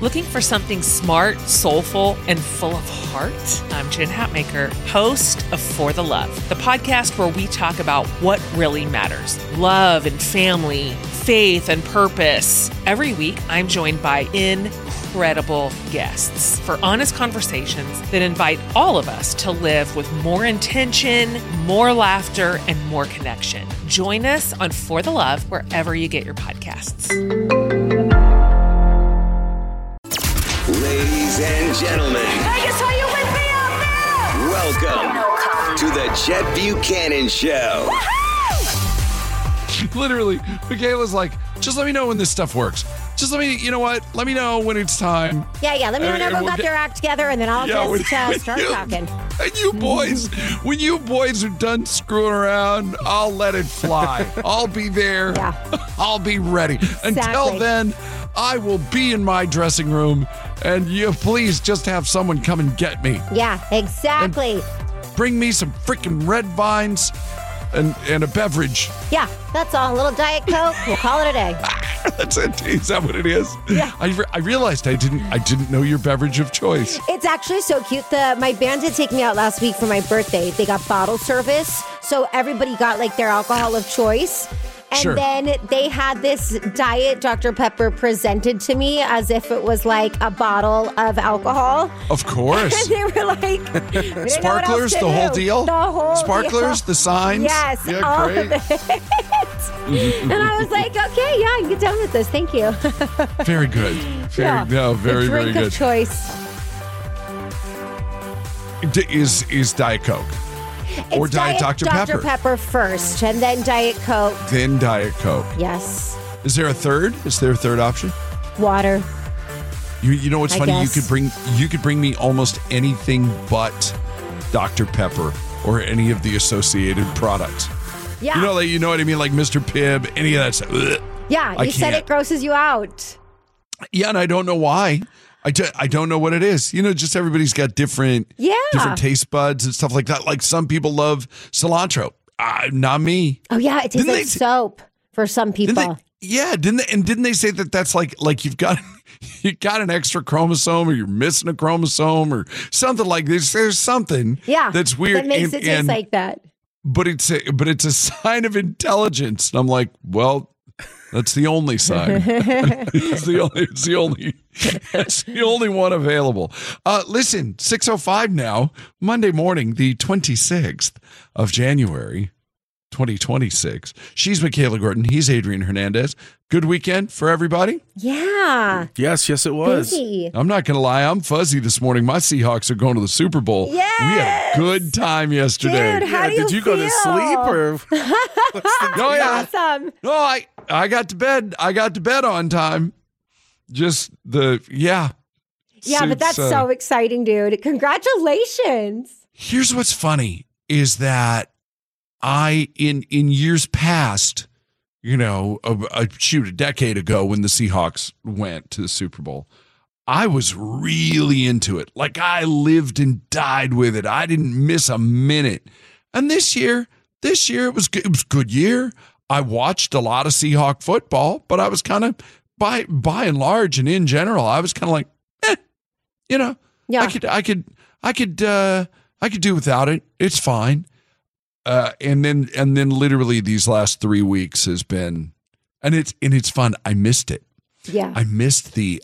Looking for something smart, soulful, and full of heart? I'm Jen Hatmaker, host of For the Love, the podcast where we talk about what really matters: love and family, faith and purpose. Every week, I'm joined by incredible guests for honest conversations that invite all of us to live with more intention, more laughter, and more connection. Join us on For the Love wherever you get your podcasts. Ladies and gentlemen, Vegas, are you with me out there? welcome to the Jet Buchanan Show. Literally, Michaela's like, just let me know when this stuff works. Just let me, you know what? Let me know when it's time. Yeah. Let me know when everyone got their act together, and then I'll start talking. And you boys, when you boys are done screwing around, I'll let it fly. I'll be there. Yeah. I'll be ready. Until then, I will be in my dressing room, and you please just have someone come and get me. Yeah, exactly. And bring me some freaking red vines and a beverage. Yeah, that's all. A little Diet Coke. We'll call it a day. That's it. Is that what it is? Yeah. I realized I didn't know your beverage of choice. It's actually so cute. My band had taken me out last week for my birthday. They got bottle service, so everybody got like their alcohol of choice. And Sure. then they had this Diet Dr. Pepper presented to me as if it was like a bottle of alcohol. Of course. And they were like, we didn't know what else Sparklers, to the whole do. deal? The whole Sparklers, deal. the signs? Yes, Yeah, all great. of it. And I was like, okay, yeah, I can get done with this. Thank you. Very good. Very, The very drink good. of choice. Is Diet Coke. Or It's Diet Dr. Pepper. Dr. Pepper first, and then Diet Coke. Then Diet Coke. Yes. Is there a third? Is there a third option? Water. You know what's I funny? guess. You could bring me almost anything but Dr. Pepper or any of the associated products. Yeah. You know what I mean? Like Mr. Pibb, any of that stuff. Ugh. Yeah, I you said can't. it grosses you out. Yeah, and I don't know why. I don't know what it is. Just everybody's got different taste buds and stuff like that. Like some people love cilantro. Not me. Oh, yeah, it tastes Didn't like they- soap for some people. Didn't they say that that's like you got an extra chromosome or you're missing a chromosome or something like this? There's something that's weird. That makes it taste like that. But it's a sign of intelligence. And I'm like, well, that's the only sign. It's the only one available. Listen, 6:05 now, Monday morning, the 26th of January, 2026. She's Michaela Gordon. He's Adrian Hernandez. Good weekend for everybody? Yeah. Yes, it was. Busy. I'm not going to lie. I'm fuzzy this morning. My Seahawks are going to the Super Bowl. Yes! We had a good time yesterday. Dude, how do Did you go to feel? sleep or Oh, yeah. Awesome. No, I got to bed. I got to bed on time. Just Yeah, but that's so exciting, dude. Congratulations. Here's what's funny is that in years past, a decade ago when the Seahawks went to the Super Bowl, I was really into it. Like I lived and died with it. I didn't miss a minute. And this year it was good. It was a good year. I watched a lot of Seahawk football, but I was kind of by and large and in general, I was kind of like, Yeah. I could do without it. It's fine. And then literally these last 3 weeks has been, and it's fun. I missed it. Yeah. I missed the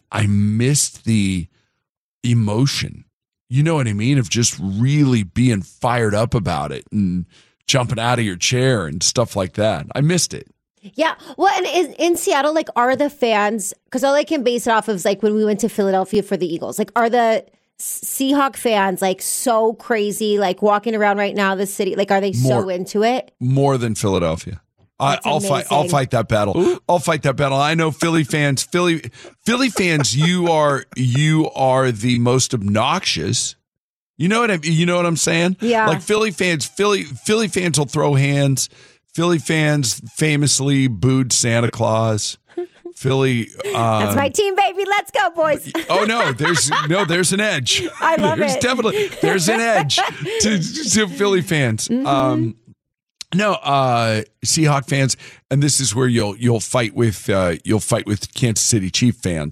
emotion. You know what I mean? Of just really being fired up about it and jumping out of your chair and stuff like that. I missed it. Yeah. Well, and in Seattle, like, are the fans, because all I can base it off of is like when we went to Philadelphia for the Eagles, like, are the Seahawk fans like so crazy, like walking around right now, the city, like, are they so into it? More than Philadelphia. I'll fight that battle. Ooh. I'll fight that battle. I know Philly fans, you are the most obnoxious. You know what I'm saying? Yeah. Like Philly fans will throw hands. Philly fans famously booed Santa Claus. Philly. That's my team, baby. Let's go, boys. Oh no, there's an edge. I love it. There's an edge to Philly fans. Mm-hmm. Seahawk fans, and this is where you'll fight with Kansas City Chief fans,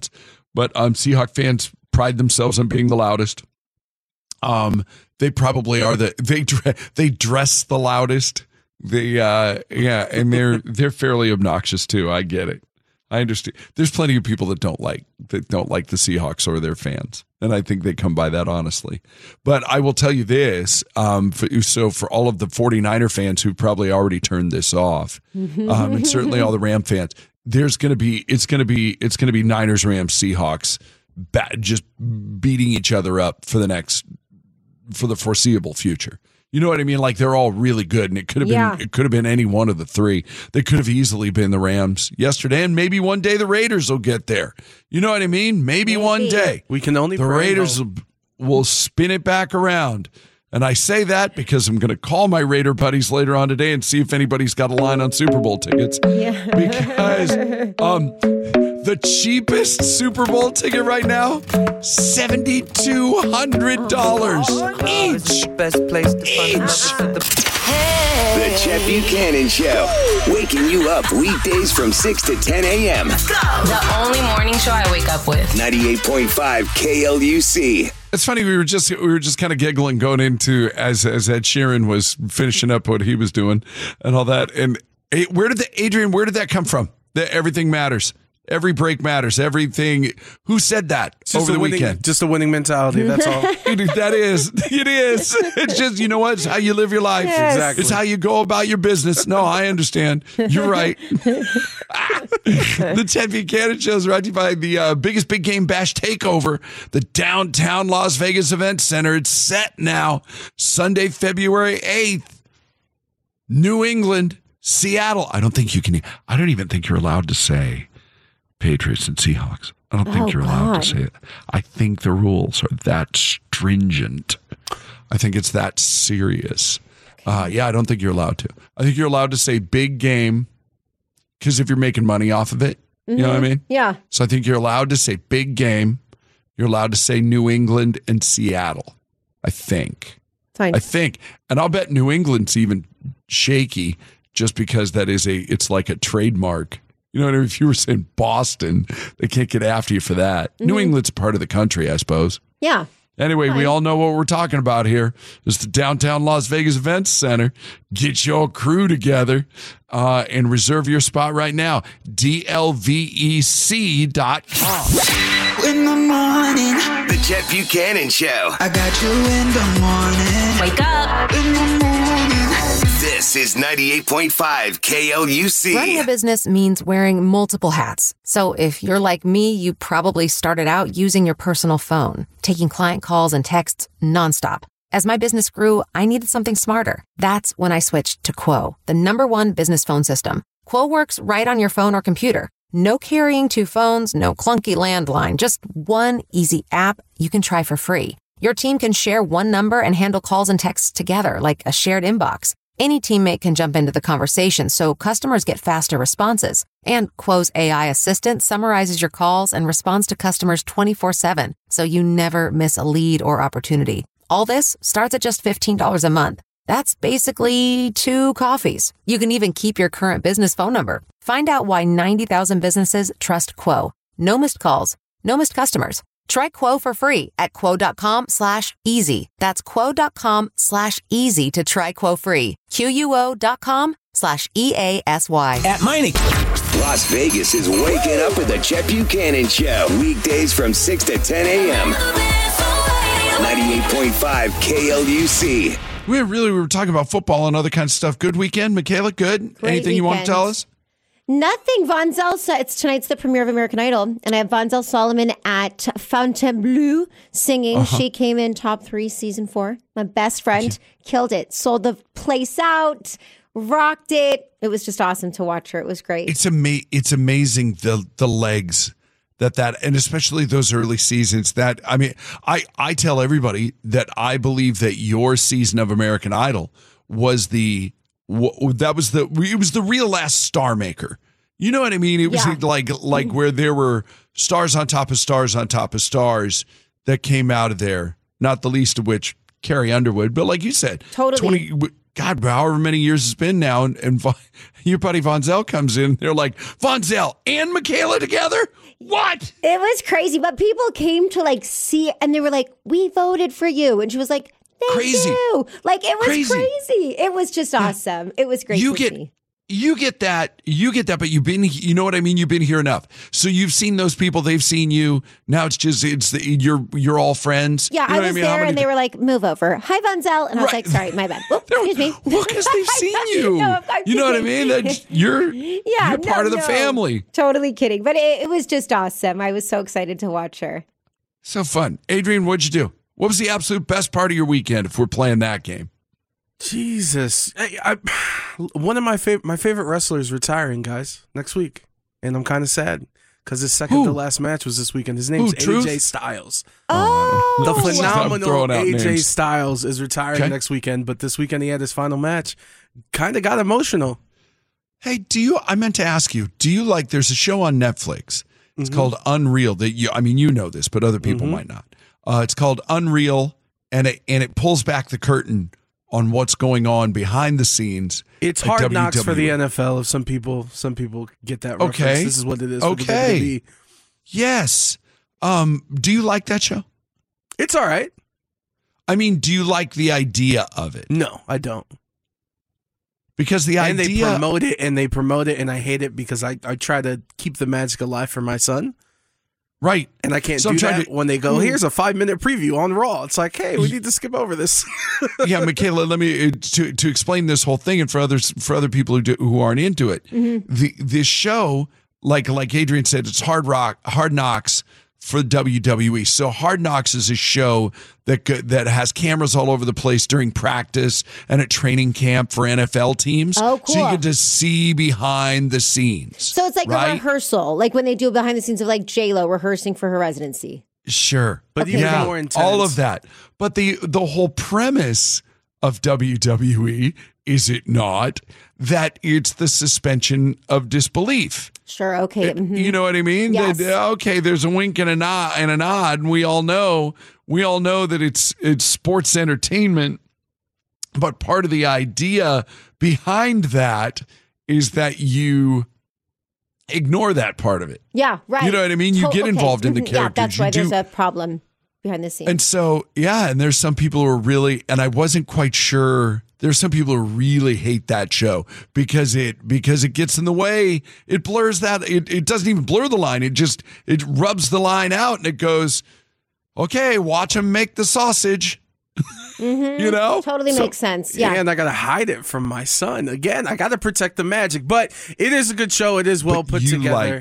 but Seahawk fans pride themselves on being the loudest. They probably are they dress the loudest. And they're fairly obnoxious too. I get it. I understand. There's plenty of people that don't like the Seahawks or their fans, and I think they come by that honestly. But I will tell you this: for all of the 49er fans who probably already turned this off, and certainly all the Ram fans, it's going to be Niners, Rams, Seahawks, just beating each other up for the foreseeable future. You know what I mean? Like they're all really good, and it could have been any one of the three. They could have easily been the Rams yesterday, and maybe one day the Raiders will get there. You know what I mean? Maybe one day we can only the Raiders will spin it back around. And I say that because I'm going to call my Raider buddies later on today and see if anybody's got a line on Super Bowl tickets. Yeah. Because the cheapest Super Bowl ticket right now, $7,200 each. Best place to find The Chet Buchanan Show, waking you up weekdays from 6 to 10 a.m. The only morning show I wake up with. 98.5 KLUC. It's funny, we were just kind of giggling going into as Ed Sheeran was finishing up what he was doing and all that. And where did that come from? That everything matters. Every break matters. Everything. Who said that over the weekend? Just a winning mentality. That's all. It is. It's just, you know what? It's how you live your life. Yes. Exactly. It's how you go about your business. No, I understand. You're right. The Chet Buchanan Show is brought to you by the biggest big game bash takeover, the downtown Las Vegas Event Center. It's set now. Sunday, February 8th. New England, Seattle. I don't even think you're allowed to say Patriots and Seahawks. I don't think you're allowed to say it. I think the rules are that stringent. I think it's that serious. I don't think you're allowed to. I think you're allowed to say big game because if you're making money off of it, you know what I mean? Yeah. So I think you're allowed to say big game. You're allowed to say New England and Seattle. I think. Fine. I think. And I'll bet New England's even shaky just because it's like a trademark. You know what I mean? If you were saying Boston, they can't get after you for that. Mm-hmm. New England's a part of the country, I suppose. Yeah. Anyway, we all know what we're talking about here. It's the downtown Las Vegas Events Center. Get your crew together and reserve your spot right now. DLVEC.com. In the morning, The Chet Buchanan Show. I got you in the morning. Wake up. In the morning. This is 98.5 KLUC. Running a business means wearing multiple hats. So if you're like me, you probably started out using your personal phone, taking client calls and texts nonstop. As my business grew, I needed something smarter. That's when I switched to Quo, the #1 business phone system. Quo works right on your phone or computer. No carrying 2 phones, no clunky landline, just one easy app you can try for free. Your team can share one number and handle calls and texts together like a shared inbox. Any teammate can jump into the conversation, so customers get faster responses. And Quo's AI assistant summarizes your calls and responds to customers 24/7, so you never miss a lead or opportunity. All this starts at just $15 a month. That's basically 2 coffees. You can even keep your current business phone number. Find out why 90,000 businesses trust Quo. No missed calls, no missed customers. Try Quo for free at quo.com/easy. That's quo.com/easy to try Quo free. QUO.com/EASY. At Meineke. Las Vegas is waking up with the Chet Buchanan Show. Weekdays from 6 to 10 a.m. 98.5 KLUC. We were talking about football and other kinds of stuff. Good weekend, Michaela? Good? Great Anything you want to tell us? Nothing. Von Zell, tonight's the premiere of American Idol, and I have Von Zell Solomon at Fontainebleau singing. She came in top 3 season 4. My best friend killed it, sold the place out, rocked it. It was just awesome to watch her. It was great. It's amazing the legs that and especially those early seasons. That I mean, I tell everybody that I believe that your season of American Idol was it was the real last star maker. You know what I mean? It was like where there were stars on top of stars on top of stars that came out of there, not the least of which Carrie Underwood. But like you said, totally. God, however many years it's been now, and your buddy Von Zell comes in. They're like, Von Zell and Michaela together? What? It was crazy, but people came to like see, and they were like, "We voted for you," and she was like, "Thank you." Like it was crazy. It was just awesome. It was great to see. You get that, but you know what I mean? You've been here enough. So you've seen those people, they've seen you. Now you're all friends. Yeah, you know I was there and they were like, move over. Hi, Von Zell. And I was like, sorry, my bad. Whoop, excuse me. Well, because they've seen you. No, you know what I mean? That you're part of the family. Totally kidding. But it was just awesome. I was so excited to watch her. So fun. Adrian, what'd you do? What was the absolute best part of your weekend if we're playing that game? Jesus, one of my favorite wrestlers retiring, guys, next week, and I'm kind of sad because his second to last match was this weekend. His name's AJ Styles. Oh, the phenomenal AJ names. Styles is retiring next weekend, but this weekend he had his final match. Kind of got emotional. Hey, I meant to ask you, do you like? There's a show on Netflix. It's called Unreal. That you know this, but other people might not. It's called Unreal, and it pulls back the curtain on what's going on behind the scenes. It's Hard Knocks for the NFL. If some people get that reference, this is what it is. For the WWE. Yes. Do you like that show? It's all right. I mean, do you like the idea of it? No, I don't. Because they promote it, and I hate it because I try to keep the magic alive for my son. Right. And I can't do that when they go, here's a 5-minute preview on Raw. It's like, hey, we need to skip over this. Yeah, Michaela, let me to explain this whole thing and for other people who aren't into it. This show, like Adrian said, it's Hard Knocks for WWE. So Hard Knocks is a show that has cameras all over the place during practice and at training camp for NFL teams. Oh, cool. So you get to see behind the scenes. So it's like a rehearsal, like when they do behind the scenes of like J-Lo rehearsing for her residency. Sure. But even more intense. All of that. But the whole premise of WWE, is it not, that it's the suspension of disbelief. Sure, okay. You know what I mean? Yes. Okay, there's a wink and a nod, and we all know that it's sports entertainment. But part of the idea behind that is that you ignore that part of it. Yeah, right. You know what I mean? You get involved in the characters. Yeah, that's why there's a problem behind the scenes. And so, and there's some people who are really, and I wasn't quite sure. There's some people who really hate that show because it gets in the way. It blurs that. It doesn't even blur the line. It rubs the line out and it goes, okay, watch them make the sausage. You know? Totally makes sense. Yeah. And I got to hide it from my son. Again, I got to protect the magic. But it is a good show. It is well put together.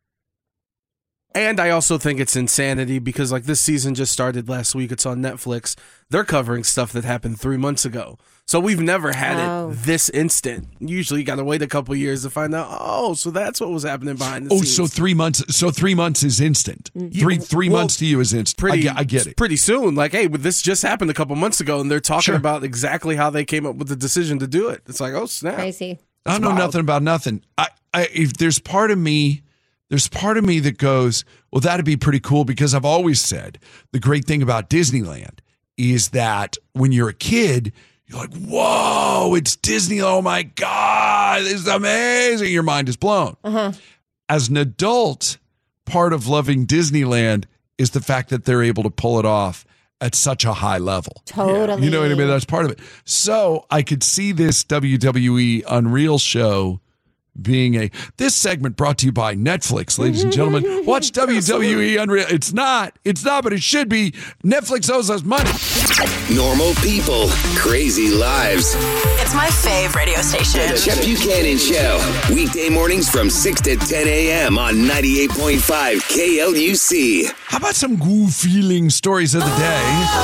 And I also think it's insanity because like this season just started last week. It's on Netflix. They're covering stuff that happened 3 months ago. So we've never had it this instant. Usually you got to wait a couple years to find out, so that's what was happening behind the scenes. So 3 months. So 3 months is instant. Three months to you is instant. I get it. Pretty soon. Like, hey, but this just happened a couple months ago, and they're talking about exactly how they came up with the decision to do it. It's like, oh, snap. Crazy. I know nothing about nothing. If there's part of me that goes, well, that'd be pretty cool because I've always said the great thing about Disneyland is that when you're a kid, you're like, whoa, it's Disney. Oh, my God, this is amazing. Your mind is blown. As an adult, part of loving Disneyland is the fact that they're able to pull it off at such a high level. Totally. You know what I mean? That's part of it. So I could see this WWE Unreal show being this segment brought to you by Netflix, ladies and gentlemen. Watch WWE Unreal. It's not, but it should be. Netflix owes us money. Normal people, crazy lives. It's my fave radio station. The Chet Buchanan Show. Weekday mornings from 6 to 10 a.m. on 98.5 KLUC. How about some feeling stories of the day?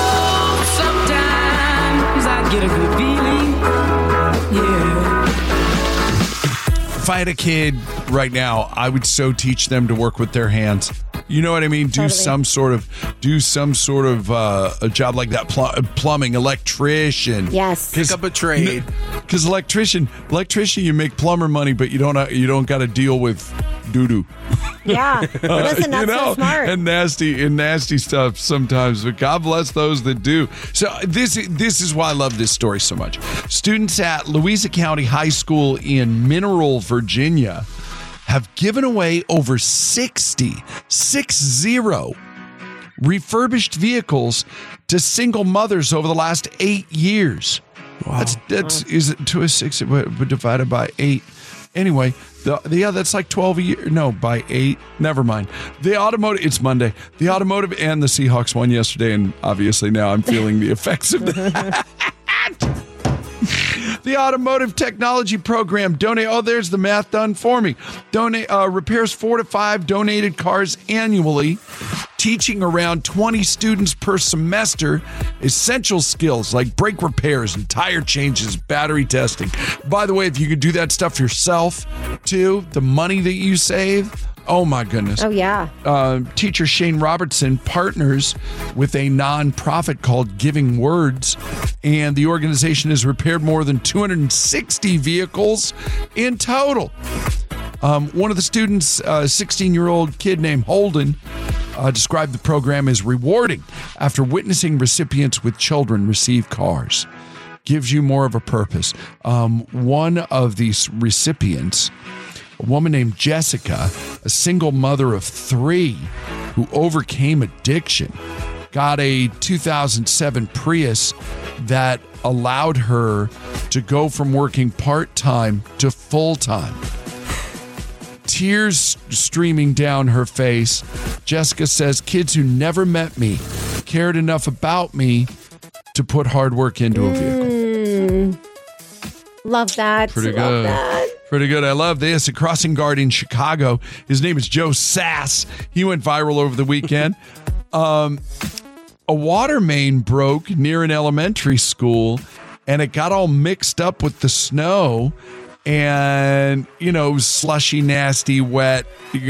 Sometimes I get a good feeling. Yeah. If I had a kid right now, I would so teach them to work with their hands. You know what I mean? Totally. Do some sort of a job like that. Plumbing, electrician. Yes. Pick up a trade. Because electrician, you make plumber money, but you don't got to deal with doo-doo. Yeah. Listen, that's so smart. And nasty stuff sometimes, but God bless those that do. So this is why I love this story so much. Students at Louisa County High School in Mineral, Virginia have given away over 60 refurbished vehicles to single mothers over the last 8 years. Wow. Is it to a 60 divided by 8? Anyway, that's like 12 a year. No, by 8. Never mind. It's Monday. The automotive and the Seahawks won yesterday, and obviously now I'm feeling the effects of that. The Automotive Technology Program there's the math done for me. Repairs 4 to 5 donated cars annually, teaching around 20 students per semester essential skills like brake repairs and tire changes, battery testing. By the way, if you could do that stuff yourself too, the money that you save, oh my goodness. Oh yeah. Teacher Shane Robertson partners with a nonprofit called Giving Words, and the organization has repaired more than 260 vehicles in total. One of the students, a 16-year-old kid named Holden, described the program as rewarding after witnessing recipients with children receive cars. Gives you more of a purpose. One of these recipients, a woman named Jessica, a single mother of 3 who overcame addiction, got a 2007 Prius that allowed her to go from working part-time to full-time. Tears streaming down her face, Jessica says, kids who never met me cared enough about me to put hard work into a vehicle. Love that. Pretty good. I love this. A crossing guard in Chicago. His name is Joe Sass. He went viral over the weekend. A water main broke near an elementary school, and it got all mixed up with the snow. And, slushy, nasty, wet,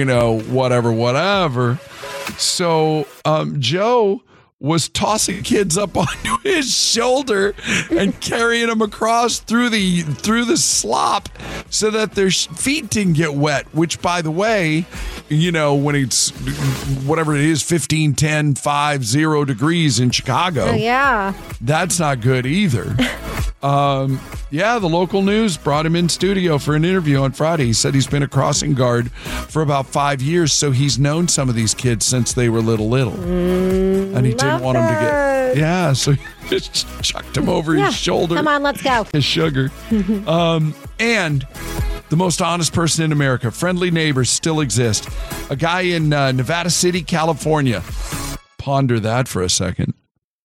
whatever. So Joe was tossing kids up onto his shoulder and carrying them across through the slop so that their feet didn't get wet, which, by the way, when it's whatever it is, 15, 10, 5, 0 degrees in Chicago. Oh, yeah. That's not good either. The local news brought him in studio for an interview on Friday. He said he's been a crossing guard for about 5 years, so he's known some of these kids since they were little. And he didn't want them to get... Yeah, so he just chucked him over his shoulder. Come on, let's go. His sugar. And the most honest person in America, friendly neighbors still exist. A guy in Nevada City, California. Ponder that for a second.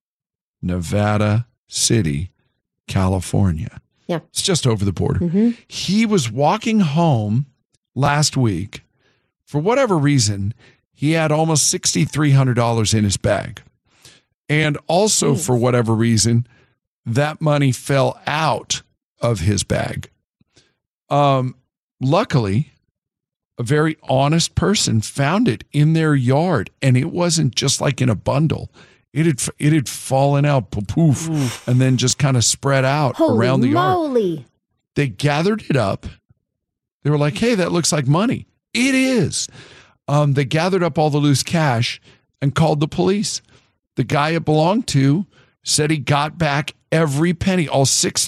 Nevada City, California. Yeah. It's just over the border. Mm-hmm. He was walking home last week. For whatever reason, he had almost $6,300 in his bag. And also, for whatever reason, that money fell out of his bag. Luckily, a very honest person found it in their yard, and it wasn't just like in a bundle. It had fallen out, poof, and then just kind of spread out around the yard. Holy moly. They gathered it up. They were like, hey, that looks like money. It is. They gathered up all the loose cash and called the police. The guy it belonged to said he got back every penny, all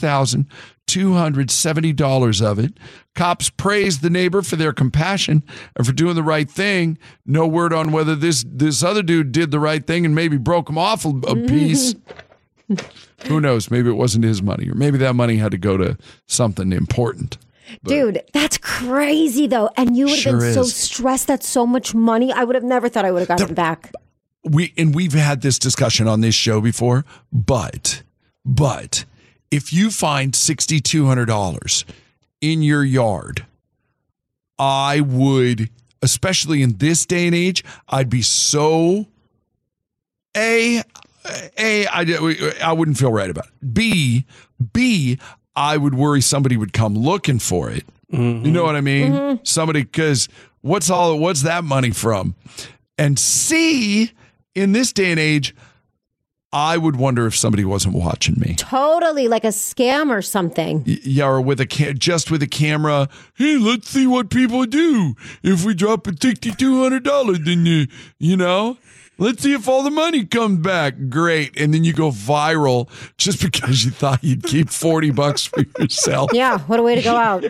$6,270 of it. Cops praised the neighbor for their compassion and for doing the right thing. No word on whether this other dude did the right thing and maybe broke him off a piece. Who knows? Maybe it wasn't his money, or maybe that money had to go to something important. But dude, that's crazy though. And you would have been so stressed. That's so much money. I would have never thought I would have gotten it back. We've had this discussion on this show before, but if you find $6,200 in your yard, I would, especially in this day and age, I'd be so I wouldn't feel right about it. B, I would worry somebody would come looking for it. Mm-hmm. You know what I mean? Mm-hmm. Somebody, because what's that money from? And C, in this day and age, I would wonder if somebody wasn't watching me. Totally, like a scam or something. Yeah, or with just with a camera. Hey, let's see what people do if we drop a $6,200. Then you know, let's see if all the money comes back. Great, and then you go viral just because you thought you'd keep $40 for yourself. Yeah, what a way to go out.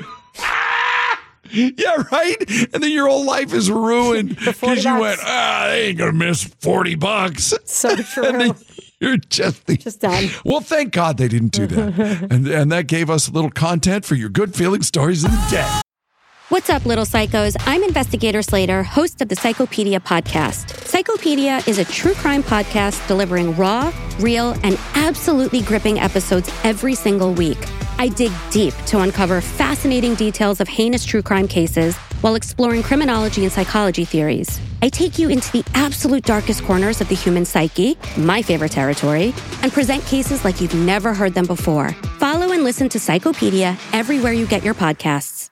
Yeah, right? And then your whole life is ruined because you went, they ain't going to miss $40. So true. And then you're just done. Well, thank God they didn't do that. and that gave us a little content for your good feeling stories of the day. What's up, little psychos? I'm Investigator Slater, host of the Psychopedia podcast. Psychopedia is a true crime podcast delivering raw, real, and absolutely gripping episodes every single week. I dig deep to uncover fascinating details of heinous true crime cases while exploring criminology and psychology theories. I take you into the absolute darkest corners of the human psyche, my favorite territory, and present cases like you've never heard them before. Follow and listen to Psychopedia everywhere you get your podcasts.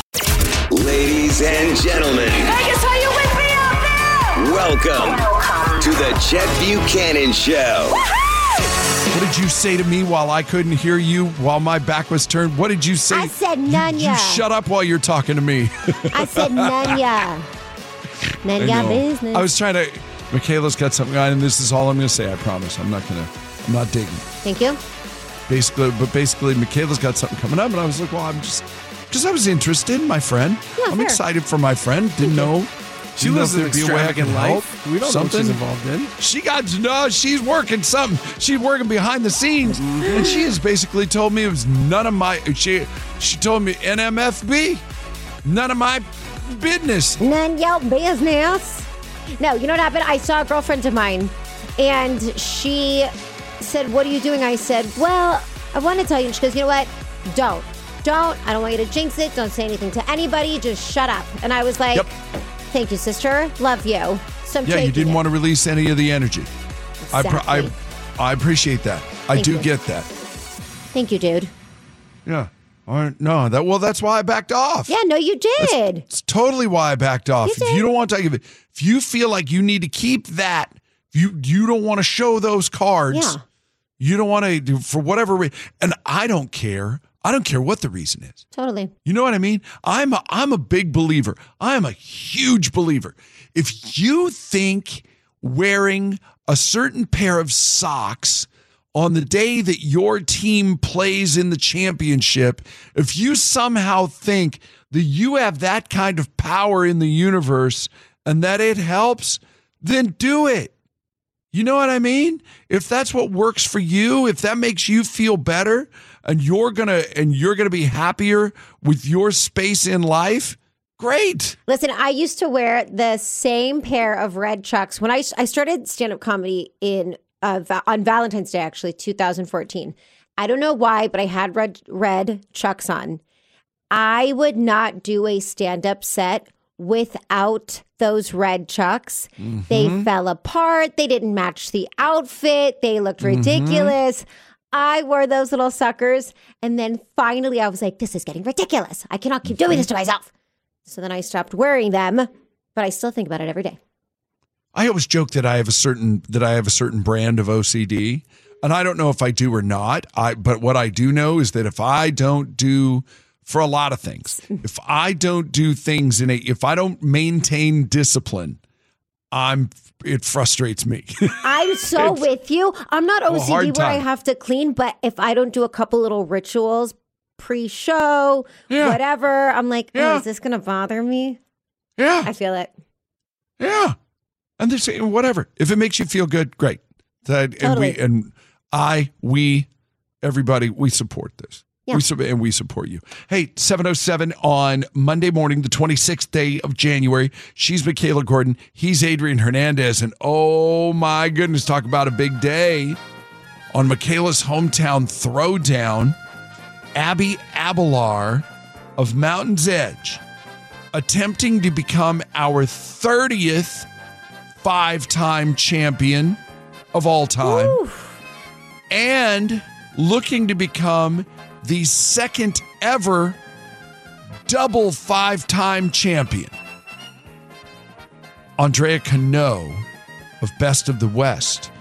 Ladies and gentlemen, Vegas, are you with me out there? welcome to the Chet Buchanan Show. What did you say to me while I couldn't hear you, while my back was turned? What did you say? I said none You shut up while you're talking to me. I said none ya. None ya business. I was trying to. Michaela's got something on, and this is all I'm going to say. I promise. I'm not digging. Thank you. Basically, Michaela's got something coming up, and I was like, well, I'm just. Because I was interested in my friend. Yeah, I'm fair. excited for my friend. Didn't know. She lives an extravagant life. We don't know what she's involved in. She's working something. She's working behind the scenes. And she has basically told me it was none of my, she told me NMFB, none of my business. None your business. No, you know what happened? I saw a girlfriend of mine, and she said, what are you doing? I said, well, I want to tell you. And she goes, you know what? Don't. I don't want you to jinx it. Don't say anything to anybody. Just shut up. And I was like, thank you, sister. Love you. So You didn't want to release any of the energy. Exactly. I appreciate that. I do get that. Thank you, dude. Yeah. All right. No, that's why I backed off. Yeah, no, you did. It's totally why I backed off. If you don't want to, if you feel like you need to keep that, you don't want to show those cards. Yeah. You don't want to do for whatever reason, and I don't care. I don't care what the reason is. Totally. You know what I mean? I'm a big believer. I'm a huge believer. If you think wearing a certain pair of socks on the day that your team plays in the championship, if you somehow think that you have that kind of power in the universe and that it helps, then do it. You know what I mean? If that's what works for you, if that makes you feel better, and you're gonna be happier with your space in life, great. Listen, I used to wear the same pair of red Chucks when I started stand-up comedy on Valentine's Day, actually, 2014. I don't know why, but I had red Chucks on. I would not do a stand-up set without those red Chucks. Mm-hmm. They fell apart. They didn't match the outfit. They looked ridiculous. I wore those little suckers. And then finally I was like, this is getting ridiculous. I cannot keep doing this to myself. So then I stopped wearing them, but I still think about it every day. I always joke that I have a certain brand of OCD, and I don't know if I do or not. But what I do know is that if I don't do, for a lot of things, if I don't do things if I don't maintain discipline, it frustrates me. I'm so with you. I'm not OCD where I have to clean, but if I don't do a couple little rituals pre-show, whatever, I'm like, is this going to bother me? Yeah. I feel it. Yeah. And they're saying, whatever. If it makes you feel good, great. Totally. Everybody, we support this. Yeah. We support you. Hey, 7:07 on Monday morning, the 26th day of January. She's Michaela Gordon. He's Adrian Hernandez. And oh my goodness, talk about a big day. On Michaela's hometown throwdown, Abby Abelar of Mountain's Edge, attempting to become our 30th 5-time champion of all time. Woo. And looking to become the second ever double 5-time champion. Andrea Cano of Best of the West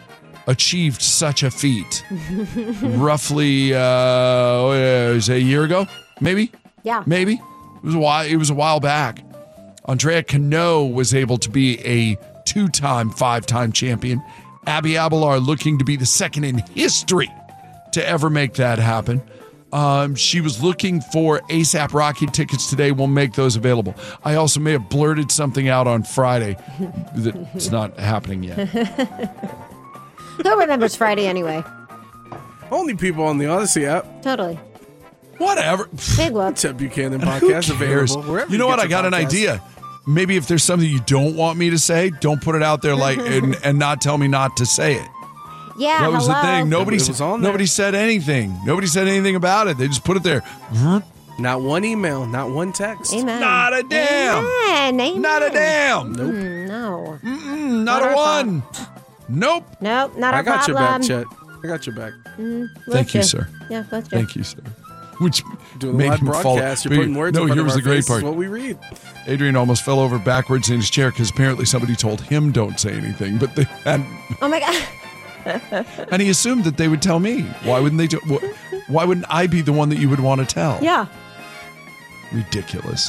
achieved such a feat. Roughly, it was a year ago, maybe? Yeah. Maybe. It was a while back. Andrea Cano was able to be a 2-time, 5-time champion. Abby Abelar looking to be the second in history to ever make that happen. She was looking for ASAP Rocky tickets today. We'll make those available. I also may have blurted something out on Friday that's not happening yet. Who remembers Friday anyway? Only people on the Odyssey app. Totally. Whatever. Big whoop. Chet Buchanan podcast available wherever You know what? I got an podcast. idea. Maybe if there's something you don't want me to say, don't put it out there and not tell me not to say it. Yeah, That was the thing. Nobody Nobody said anything. Nobody said anything about it. They just put it there. Not one email, not one text. Amen. Not a damn. Amen. Not a damn. Nope. No. Not a one. Nope. Nope, not I our got problem. your back, Chet. I got your back. Thank you, sir. Yeah, both you. Thank you, sir. Which Doing a made live him fall. broadcast. You're putting words in front here of was our the great faces, part. what we read. Adrian almost fell over backwards in his chair because apparently somebody told him don't say anything, but they hadn't. Oh my God. And he assumed that they would tell me. Why wouldn't they? Why wouldn't I be the one that you would want to tell? Yeah. Ridiculous.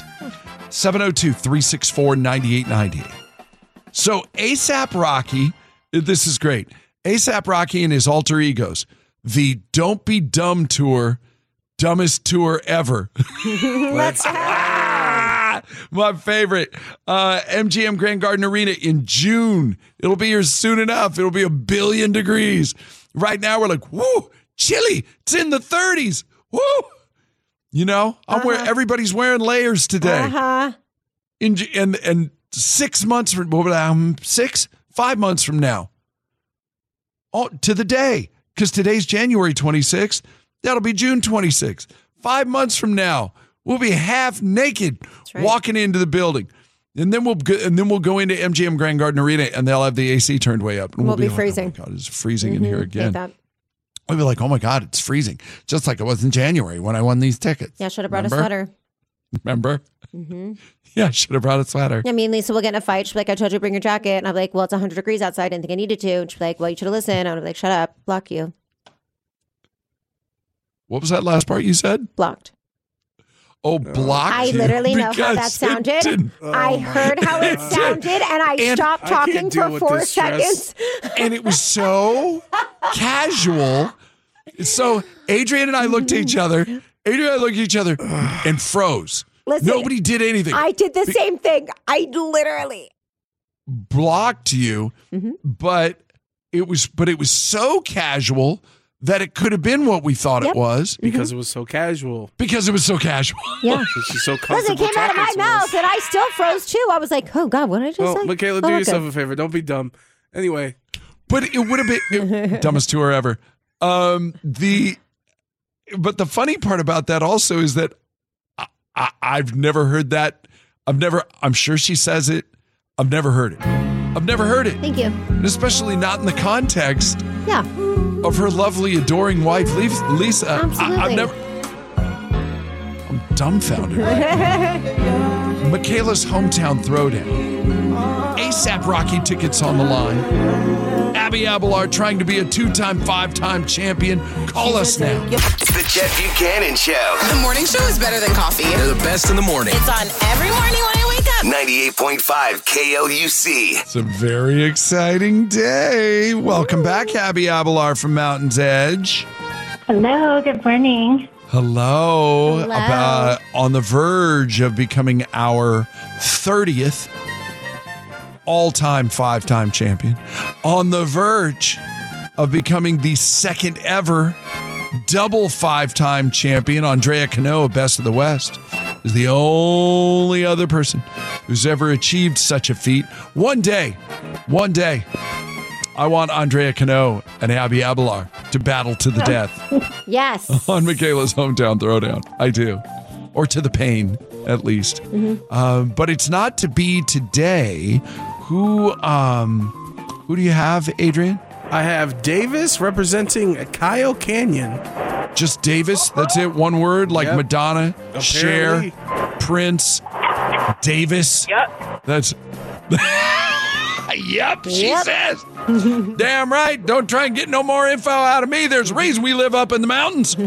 702-364-9898. So ASAP Rocky, this is great. ASAP Rocky and his alter egos, the Don't Be Dumb tour, dumbest tour ever. Let's My favorite. MGM Grand Garden Arena in June. It'll be here soon enough. It'll be 1 billion degrees. Right now we're like, woo, chilly. It's in the 30s. Woo. You know, everybody's wearing layers today. Uh-huh. And 6 months from 5 months from now, to the day, because today's January 26th, that'll be June 26th. 5 months from now, we'll be half naked walking into the building, and then we'll go into MGM Grand Garden Arena, and they'll have the AC turned way up, and we'll be like, freezing. Oh my God, it's freezing in here again. That. We'll be like, oh my God, it's freezing, just like it was in January when I won these tickets. Yeah, should have brought a sweater. Remember? Mm-hmm. Yeah, should have brought a sweater. Yeah, me and Lisa will get in a fight. She'll be like, I told you to bring your jacket. And I'm like, well, it's 100 degrees outside. I didn't think I needed to. And she'll be like, well, you should have listened. I'm like, shut up. Block you. What was that last part you said? Blocked. Oh, blocked. I literally know how that sounded. I heard how it sounded, and I stopped talking for 4 seconds. And it was so casual. So Adrian and I looked at each other. And froze. Listen, nobody did anything. I did the same thing. I literally blocked you, but it was so casual that it could have been what we thought it was. Because it was so casual. Because it was so casual. Yeah. She's so Listen, comfortable. it came out of my mouth, and I still froze too. I was like, oh God, what did I just say? Michaela, do yourself a favor. Don't be dumb. Anyway. But it would have been dumbest tour ever. But the funny part about that also is that I've never heard that. I'm sure she says it. I've never heard it. Thank you. And especially not in the context of her lovely, adoring wife, Lisa. Absolutely. I'm dumbfounded. Michaela's hometown throwdown. ASAP Rocky tickets on the line. Abby Abelar trying to be a 2-time, 5-time champion. Call us now. The Chet Buchanan Show. The morning show is better than coffee. They're the best in the morning. It's on every morning when I wake up. 98.5 KLUC. It's a very exciting day. Welcome back, Abby Abelar from Mountain's Edge. Hello, good morning. Hello. About on the verge of becoming our 30th all-time 5-time champion. On the verge of becoming the second ever double 5-time champion. Andrea Cano of Best of the West is the only other person who's ever achieved such a feat. One day, I want Andrea Cano and Abby Abelar to battle to the death. Yes. On Michaela's hometown throwdown. I do. Or to the pain, at least. But it's not to be today. Who do you have, Adrian? I have Davis representing Kyle Canyon. Just Davis? That's it? One word? Like Madonna, Apparently. Cher, Prince, Davis? Yep. That's... Yep, she says. Damn right. Don't try and get no more info out of me. There's a reason we live up in the mountains.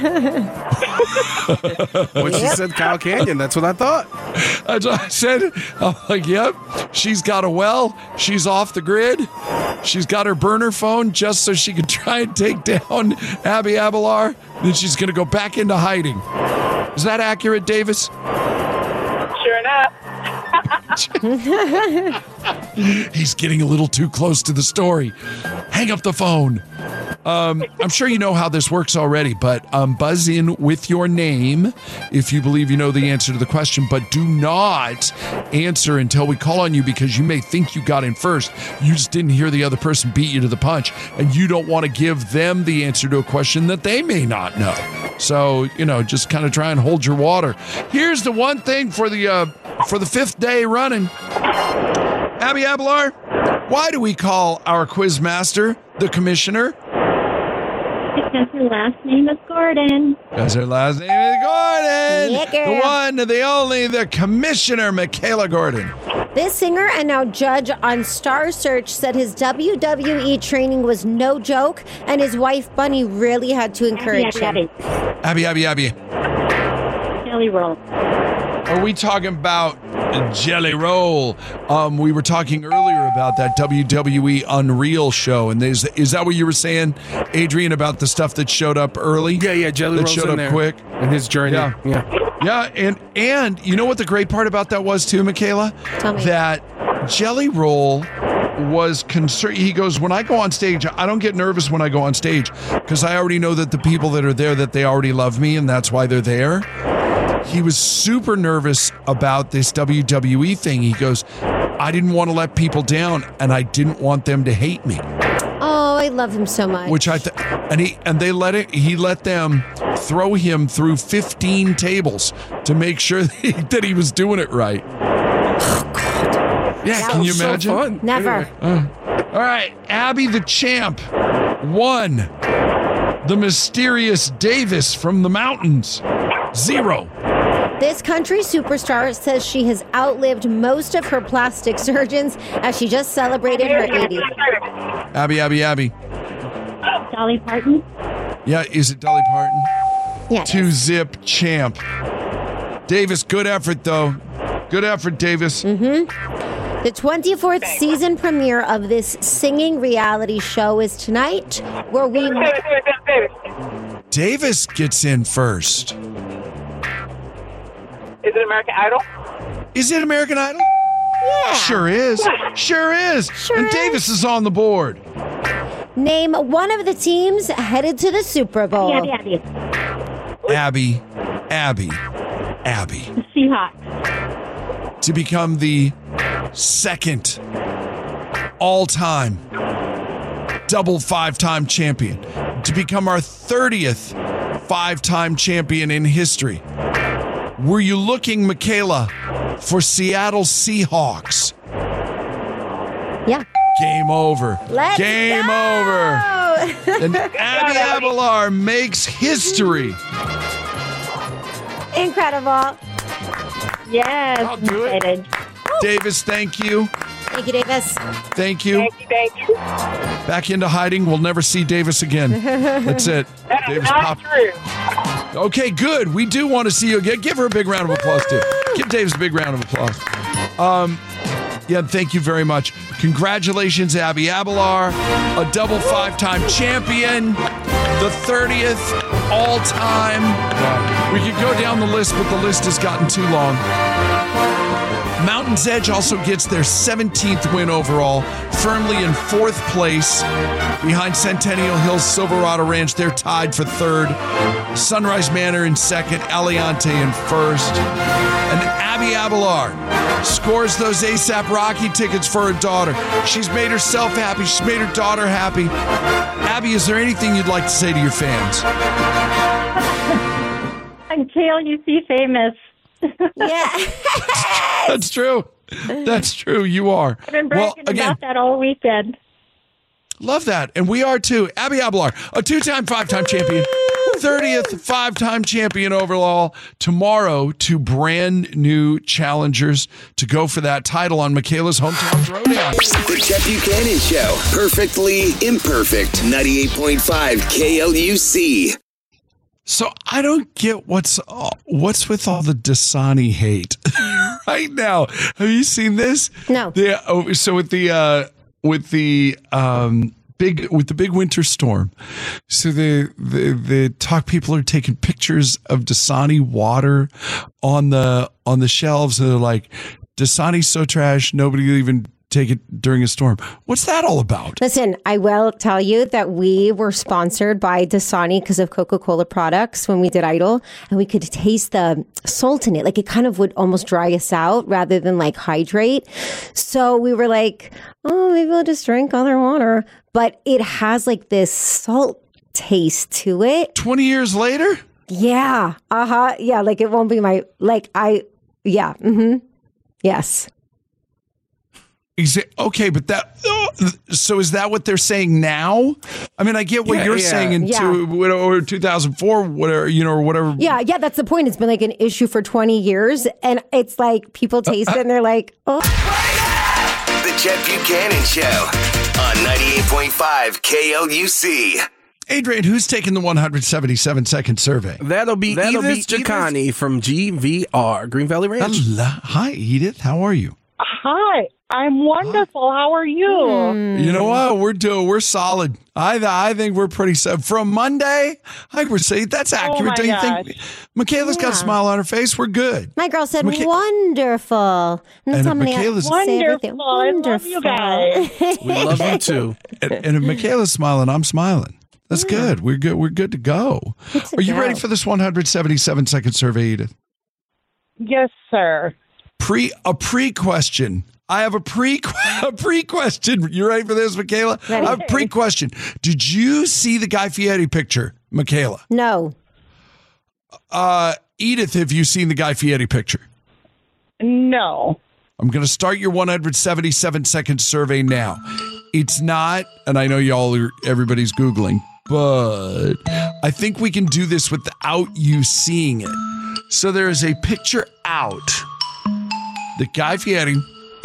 When she said Kyle Canyon, that's what I thought. That's what I said. I'm like, yep. She's got a well. She's off the grid. She's got her burner phone just so she can try and take down Abby Abelar. Then she's going to go back into hiding. Is that accurate, Davis? Sure enough. He's getting a little too close to the story. Hang up the phone. I'm sure you know how this works already, but buzz in with your name if you believe you know the answer to the question, but do not answer until we call on you because you may think you got in first. You just didn't hear the other person beat you to the punch, and you don't want to give them the answer to a question that they may not know. So, just kind of try and hold your water. Here's the one thing for the fifth day running. Abby Abelar, why do we call our quiz master the commissioner? Because her last name is Gordon. Because her last name is Gordon. Yeah, girl. The one, the only, the commissioner, Michaela Gordon. This singer and now judge on Star Search said his WWE training was no joke, and his wife Bunny really had to encourage him. Abby. Jelly roll. Are we talking about Jelly Roll? We were talking earlier about that WWE Unreal show, and is that what you were saying, Adrian, about the stuff that showed up early? Yeah, Jelly Roll's showed in up there. quick, and his journey. Yeah, and you know what the great part about that was too, Michaela? Tell me. That Jelly Roll was concerned. He goes, when I go on stage, I don't get nervous when I go on stage because I already know that the people that are there, that they already love me, and that's why they're there. He was super nervous about this WWE thing. He goes, I didn't want to let people down, and I didn't want them to hate me. Oh, I love him so much. Which he let them throw him through 15 tables to make sure that he was doing it right. Oh, God. Yeah, can you imagine? So fun. Never. All right, Abby the champ won. The mysterious Davis from the mountains. 0. This country superstar says she has outlived most of her plastic surgeons as she just celebrated her 80th. Abby. Dolly Parton. Yeah, is it Dolly Parton? Yeah. 2-zip champ. Davis, good effort, though. Good effort, Davis. Mm-hmm. The 24th season premiere of this singing reality show is tonight, where we... Davis gets in first. Is it American Idol? Is it American Idol? Yeah. Sure is. And Davis is on the board. Name one of the teams headed to the Super Bowl. Abby. The Seahawks. To become the second all-time double 5-time champion. To become our 30th 5-time champion in history. Were you looking, Michaela, for Seattle Seahawks? Yeah. Game over. Game over. And Abby Abelar makes history. Incredible. Yes. I'll do it. Davis, thank you. Thank you, Davis. Thank you. Thank you. Back into hiding. We'll never see Davis again. That's it. That is Davis not true. Okay, good. We do want to see you again. Give her a big round of applause, too. Give Davis a big round of applause. Yeah, thank you very much. Congratulations, Abby Abelar, a double 5-time champion, the 30th all-time. We could go down the list, but the list has gotten too long. Mountain's Edge also gets their 17th win overall, firmly in 4th place behind Centennial Hills Silverado Ranch. They're tied for 3rd. Sunrise Manor in 2nd, Aliante in 1st. And Abby Abelar scores those ASAP Rocky tickets for her daughter. She's made herself happy. She's made her daughter happy. Abby, is there anything you'd like to say to your fans? Until you see famous. Yeah. That's true. That's true. You are. I've been bragging about that all weekend. Love that. And we are too. Abby Abelar, a 2-time, 5-time champion. 30th five-time champion overall. Tomorrow, two brand new challengers to go for that title on Michaela's Hometown Throwdown. The Chet Buchanan Show. Perfectly imperfect. 98.5 KLUC. So I don't get what's with all the Dasani hate right now. Have you seen this? No. So with the big winter storm, so the talk people are taking pictures of Dasani water on the shelves, and they're like, Dasani's so trash, nobody will even take it during a storm. What's that all about? Listen, I will tell you that we were sponsored by Dasani because of Coca-Cola products when we did Idol, and we could taste the salt in it. Like, it kind of would almost dry us out rather than like hydrate. So we were like, oh, maybe we'll just drink other water. But it has like this salt taste to it. 20 years later? Yeah. Uh-huh. Yeah. Like, it won't be yeah. Mm-hmm. Yes. Okay, but so is that what they're saying now? I mean, I get what you're saying in 2004, whatever, or whatever. Yeah, that's the point. It's been like an issue for 20 years, and it's like people taste it and they're like, oh. The Chet Buchanan Show on 98.5 KLUC. Adrian, who's taking the 177-second survey? That'll be Edith Jacani from GVR, Green Valley Ranch. Hi, Edith. How are you? Hi, I'm wonderful. How are you? You know what? We're solid. I think we're pretty set. From Monday, I would say that's accurate. Don't you think? Michaela's got a smile on her face. We're good. My girl said wonderful. And Michaela's wonderful. I love you guys. We love you too. And if Michaela's smiling, I'm smiling. That's good. We're good. We're good to go. Are you ready for this 177-second survey, Edith? Yes, sir. A pre-question. I have a pre-question. You ready for this, Michaela? Ready. I have a pre-question. Did you see the Guy Fieri picture, Michaela? No. Edith, have you seen the Guy Fieri picture? No. I'm going to start your 177-second survey now. It's not, and I know everybody's Googling, but I think we can do this without you seeing it. So there is a picture out. The Guy Fieri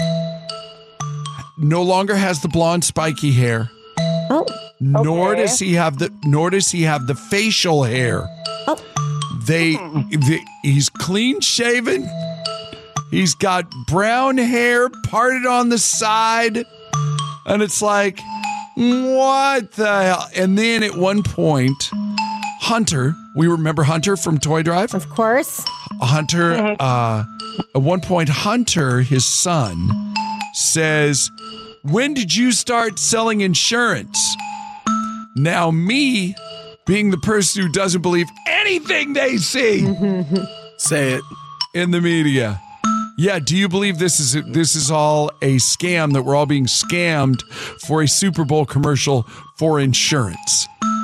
no longer has the blonde spiky hair. Oh. Nor does he have the facial hair. Oh. He's clean shaven. He's got brown hair parted on the side. And it's like, what the hell? And then at one point, Hunter, we remember Hunter from Toy Drive? Of course. Hunter, at one point, Hunter, his son, says, when did you start selling insurance? Now me, being the person who doesn't believe anything they see, say it, in the media. Yeah, do you believe this is all a scam, that we're all being scammed for a Super Bowl commercial for insurance?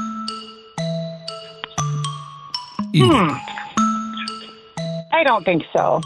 I don't think so.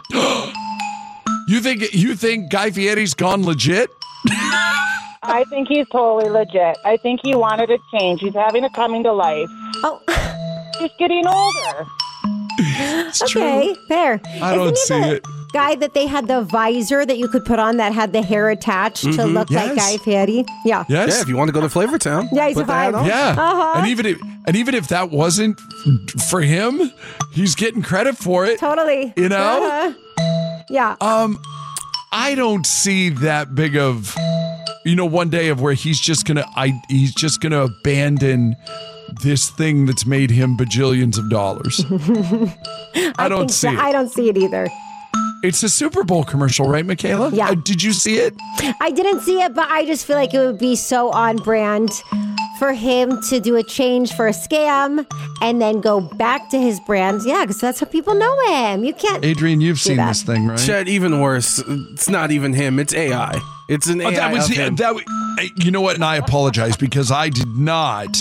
You think Guy Fieri's gone legit? I think he's totally legit. I think he wanted a change. He's having a coming to life. Oh. He's getting older. It's okay, true. fair. I don't see it. Guy that they had the visor that you could put on that had the hair attached to look like Guy Fieri. Yeah. Yes. Yeah, if you want to go to Flavortown. Yeah, he's a vibe. Yeah. Uh-huh. And even if that wasn't for him, he's getting credit for it. Totally. You know? Uh-huh. Yeah. I don't see that big of, one day of where he's just gonna abandon this thing that's made him bajillions of dollars. I don't see it. I don't see it either. It's a Super Bowl commercial, right, Michaela? Yeah. Did you see it? I didn't see it, but I just feel like it would be so on brand for him to do a change for a scam and then go back to his brand. Yeah, because that's how people know him. You can't. Adrian, you've seen this thing, right? Chet, even worse. It's not even him. It's AI. It's an AI of him. You know what? And I apologize because I did not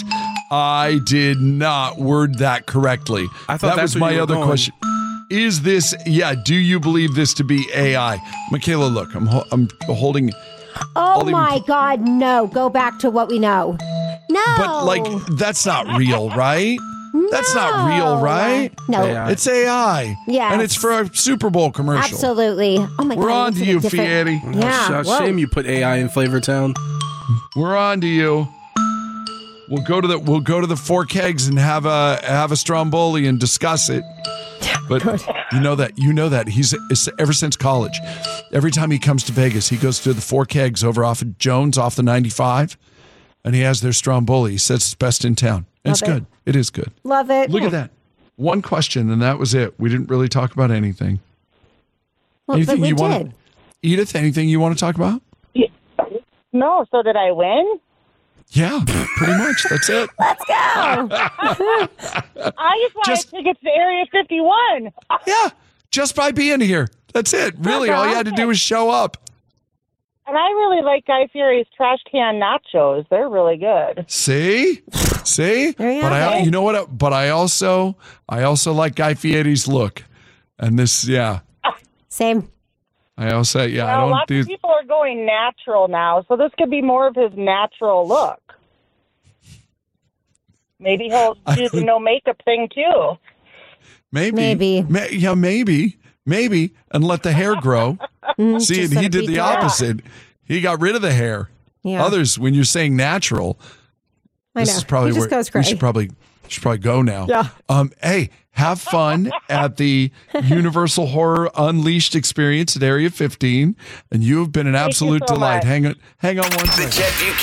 word that correctly. I thought that was my other question. Is this, do you believe this to be AI? Michaela, look, I'm holding. Oh my God, no. Go back to what we know. No. But that's not real, right? No. That's not real, right? No. AI. It's AI. Yes. And it's for a Super Bowl commercial. Absolutely. Oh my God. We're on this to is a you, different- Fieri. Yeah. Whoa. Shame you put AI in Flavortown. We're on to you. We'll go to the Four Kegs and have a Stromboli and discuss it. But you know that he's ever since college. Every time he comes to Vegas, he goes to the Four Kegs over off of Jones off the 95, and he has their Stromboli. He says it's best in town. And it's good. It is good. Love it. Look at that. One question, and that was it. We didn't really talk about anything. Well, Anything but we you did. want, Edith? Anything you want to talk about? No, so did I win? Yeah, pretty much. That's it. Let's go. I just wanted tickets to Area 51. Yeah, just by being here. That's it. Really, all you had to do was show up. And I really like Guy Fieri's trash can nachos. They're really good. See? There you But go. you know what? But I also like Guy Fieri's look, and this, yeah. Same. I also, yeah. Well, lots of people are going natural now, so this could be more of his natural look. Maybe he'll do the no makeup thing too. Maybe. Maybe, and let the hair grow. See, and he did the opposite. He got rid of the hair. Yeah. Others, when you're saying natural, this is probably He just where goes we gray. should probably go now. Yeah. Hey, have fun at the Universal Horror Unleashed experience at Area 15, and you have been an absolute so delight. much. Hang on one The second. Chet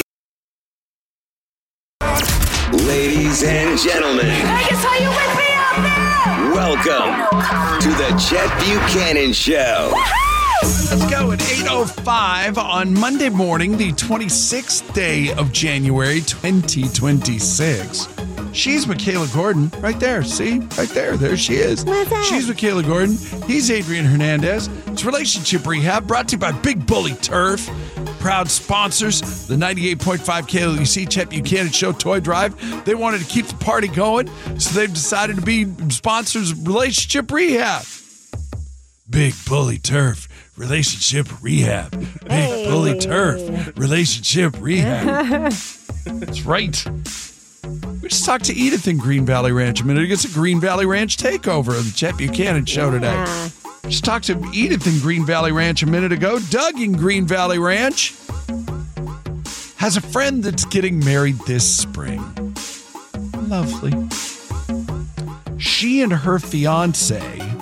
Buchanan. Ladies and gentlemen, Vegas, are you with me out there? welcome to the Chet Buchanan Show. Let's go at 8:05 on Monday morning, the 26th day of January, 2026. She's Michaela Gordon, right there. See? Right there. There she is. What's that? She's Michaela Gordon. He's Adrian Hernandez. It's Relationship Rehab, brought to you by Big Bully Turf. Proud sponsors, the 98.5 KLUC Chet Buchanan Show Toy Drive. They wanted to keep the party going, so they've decided to be sponsors of Relationship Rehab. Big Bully Turf, Relationship Rehab. Big Bully Turf, Relationship Rehab. That's right. We just talked to Edith in Green Valley Ranch a minute ago. It's a Green Valley Ranch takeover of the Chet Buchanan Show today. Just talked to Edith in Green Valley Ranch a minute ago. Doug in Green Valley Ranch has a friend that's getting married this spring. Lovely. She and her fiance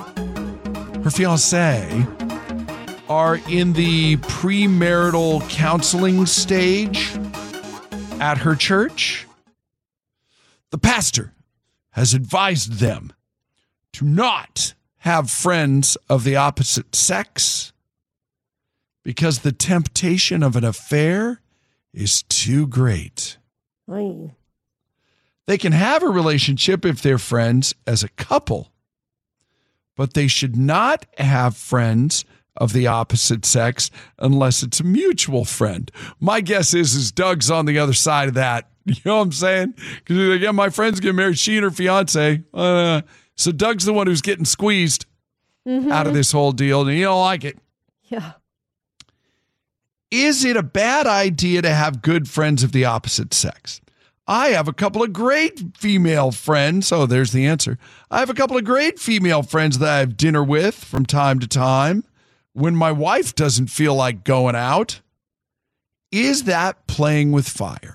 are in the premarital counseling stage at her church. The pastor has advised them to not have friends of the opposite sex because the temptation of an affair is too great. Oy. They can have a relationship if they're friends as a couple, but they should not have friends of the opposite sex unless it's a mutual friend. My guess is Doug's on the other side of that. You know what I'm saying? Because he's like, yeah, my friend's getting married. She and her fiance. So Doug's the one who's getting squeezed out of this whole deal, and you don't like it. Yeah. Is it a bad idea to have good friends of the opposite sex? I have a couple of great female friends. Oh, there's the answer. I have a couple of great female friends that I have dinner with from time to time when my wife doesn't feel like going out. Is that playing with fire?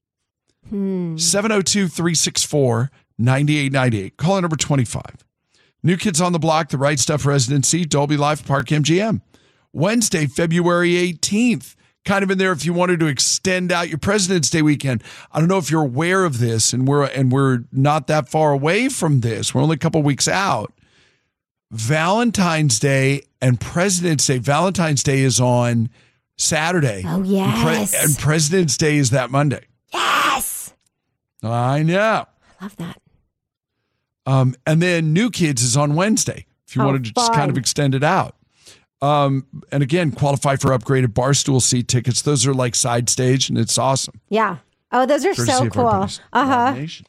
702-364-9898. Caller number 25. New Kids on the Block, the Right Stuff Residency, Dolby Life Park MGM. Wednesday, February 18th. Kind of in there if you wanted to extend out your President's Day weekend. I don't know if you're aware of this, and we're not that far away from this. We're only a couple weeks out. Valentine's Day and President's Day. Valentine's Day is on Saturday. Oh, yes. And President's Day is that Monday. Yes. I know. I love that. And then New Kids is on Wednesday, if you wanted to just kind of extend it out. And again, qualify for upgraded Barstool seat tickets. Those are like side stage, and it's awesome. Yeah. Oh, those are Courtesy so of our cool. buddies, Live Nation.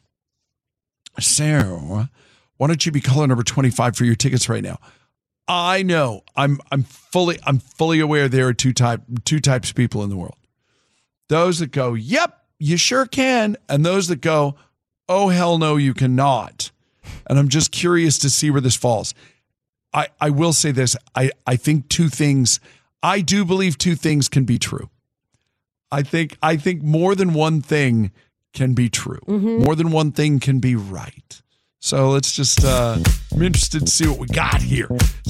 So, why don't you be caller number 25 for your tickets right now? I know I'm fully aware there are two types of people in the world. Those that go, yep, you sure can, and those that go, oh, hell no, you cannot. And I'm just curious to see where this falls. I will say this. I think I do believe two things can be true. I think more than one thing can be true. Mm-hmm. More than one thing can be right. So let's just, I'm interested to see what we got here.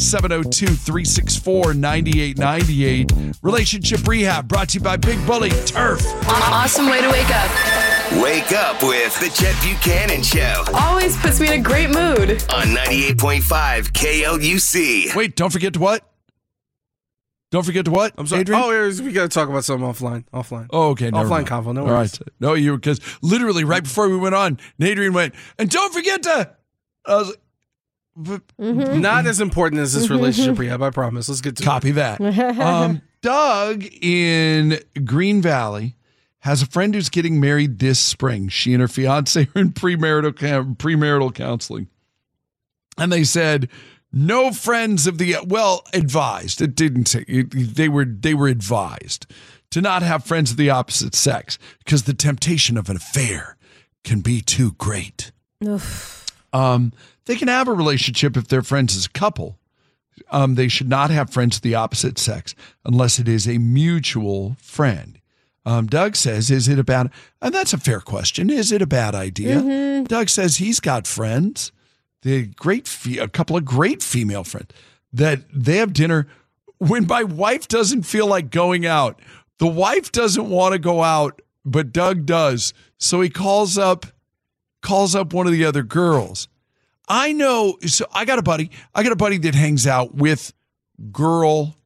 702-364-9898. Relationship Rehab brought to you by Big Bully Turf. Awesome way to wake up. Wake up with the Chet Buchanan Show. Always puts me in a great mood. On 98.5 KLUC. Wait, don't forget to what? Don't forget to what? I'm sorry. Adrian? Oh, we got to talk about something offline. Oh, okay. Offline convo. No worries. All right. No, because literally right before we went on, Adrian went, and don't forget to. I was like, not as important as this relationship rehab, I promise. Let's get to Copy that. Doug in Green Valley has a friend who's getting married this spring. She and her fiance are in premarital counseling. And they said, no friends of the, advised. It didn't say, they were advised to not have friends of the opposite sex because the temptation of an affair can be too great. They can have a relationship if they're friends as a couple. They should not have friends of the opposite sex unless it is a mutual friend. Doug says, is it a bad, and that's a fair question. Is it a bad idea? Mm-hmm. Doug says he's got friends. A couple of great female friends that they have dinner when my wife doesn't feel like going out. The wife doesn't want to go out, but Doug does. So he calls up one of the other girls. I know. So I got a buddy that hangs out with girl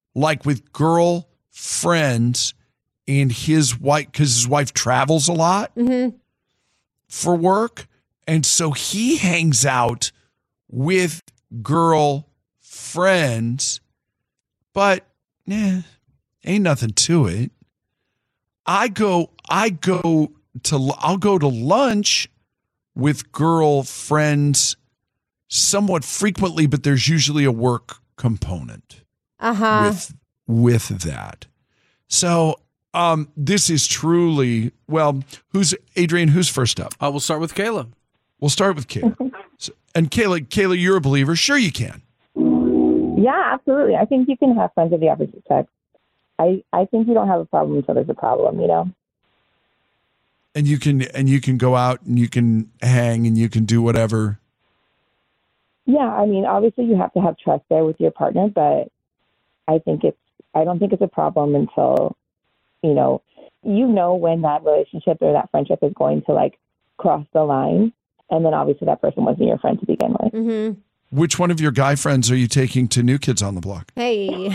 friends and his wife, because his wife travels a lot for work. And so he hangs out with girl friends, but ain't nothing to it. I'll go to lunch with girl friends somewhat frequently, but there's usually a work component with that. So this is truly, who's first up? We'll start with Kayla. We'll start with Kayla. And Kayla, you're a believer. Sure you can. Yeah, absolutely. I think you can have friends of the opposite sex. I think you don't have a problem until there's a problem, you know? And you can go out and you can hang and you can do whatever. Yeah, I mean, obviously you have to have trust there with your partner, but I don't think it's a problem until, you know when that relationship or that friendship is going to like cross the line. And then obviously that person wasn't your friend to begin with. Mm-hmm. Which one of your guy friends are you taking to New Kids on the Block? Hey.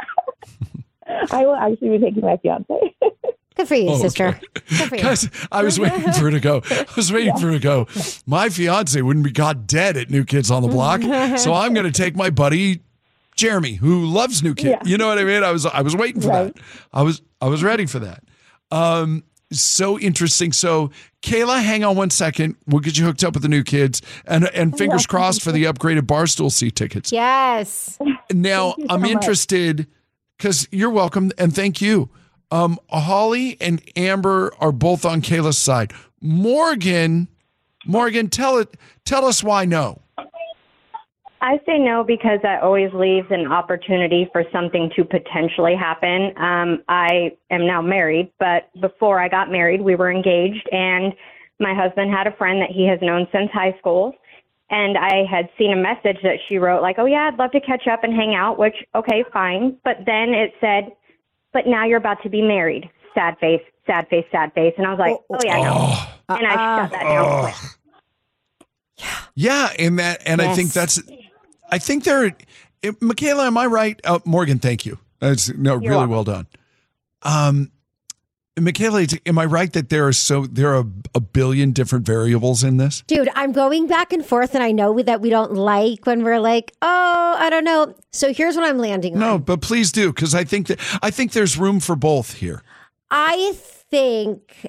I will actually be taking my fiance. Good for you, sister. Good for you. Guys, I was waiting for her to go. My fiance wouldn't be caught dead at New Kids on the Block. So I'm going to take my buddy Jeremy, who loves New Kids. Yeah. You know what I mean? I was waiting for that. I was ready for that. So interesting. So Kayla, hang on 1 second. We'll get you hooked up with the New Kids and fingers crossed for the upgraded Barstool seat tickets. Yes. Now I'm interested because you're welcome and thank you. Holly and Amber are both on Kayla's side. Morgan, tell us why no. I say no because that always leaves an opportunity for something to potentially happen. I am now married, but before I got married, we were engaged, and my husband had a friend that he has known since high school, and I had seen a message that she wrote like, oh, yeah, I'd love to catch up and hang out, which, okay, fine. But then it said, but now you're about to be sad face, sad face, sad face. And I was like, oh yeah, no. And I shut that down quick. Yeah, yes. I think Michaela, am I right? Morgan, thank you. Really welcome. Well done. Michaela, am I right that there are a billion different variables in this? Dude, I'm going back and forth, and I know that we don't like when we're like, oh, I don't know. So here's what I'm landing on. No, but please do, because I think there's room for both here. I think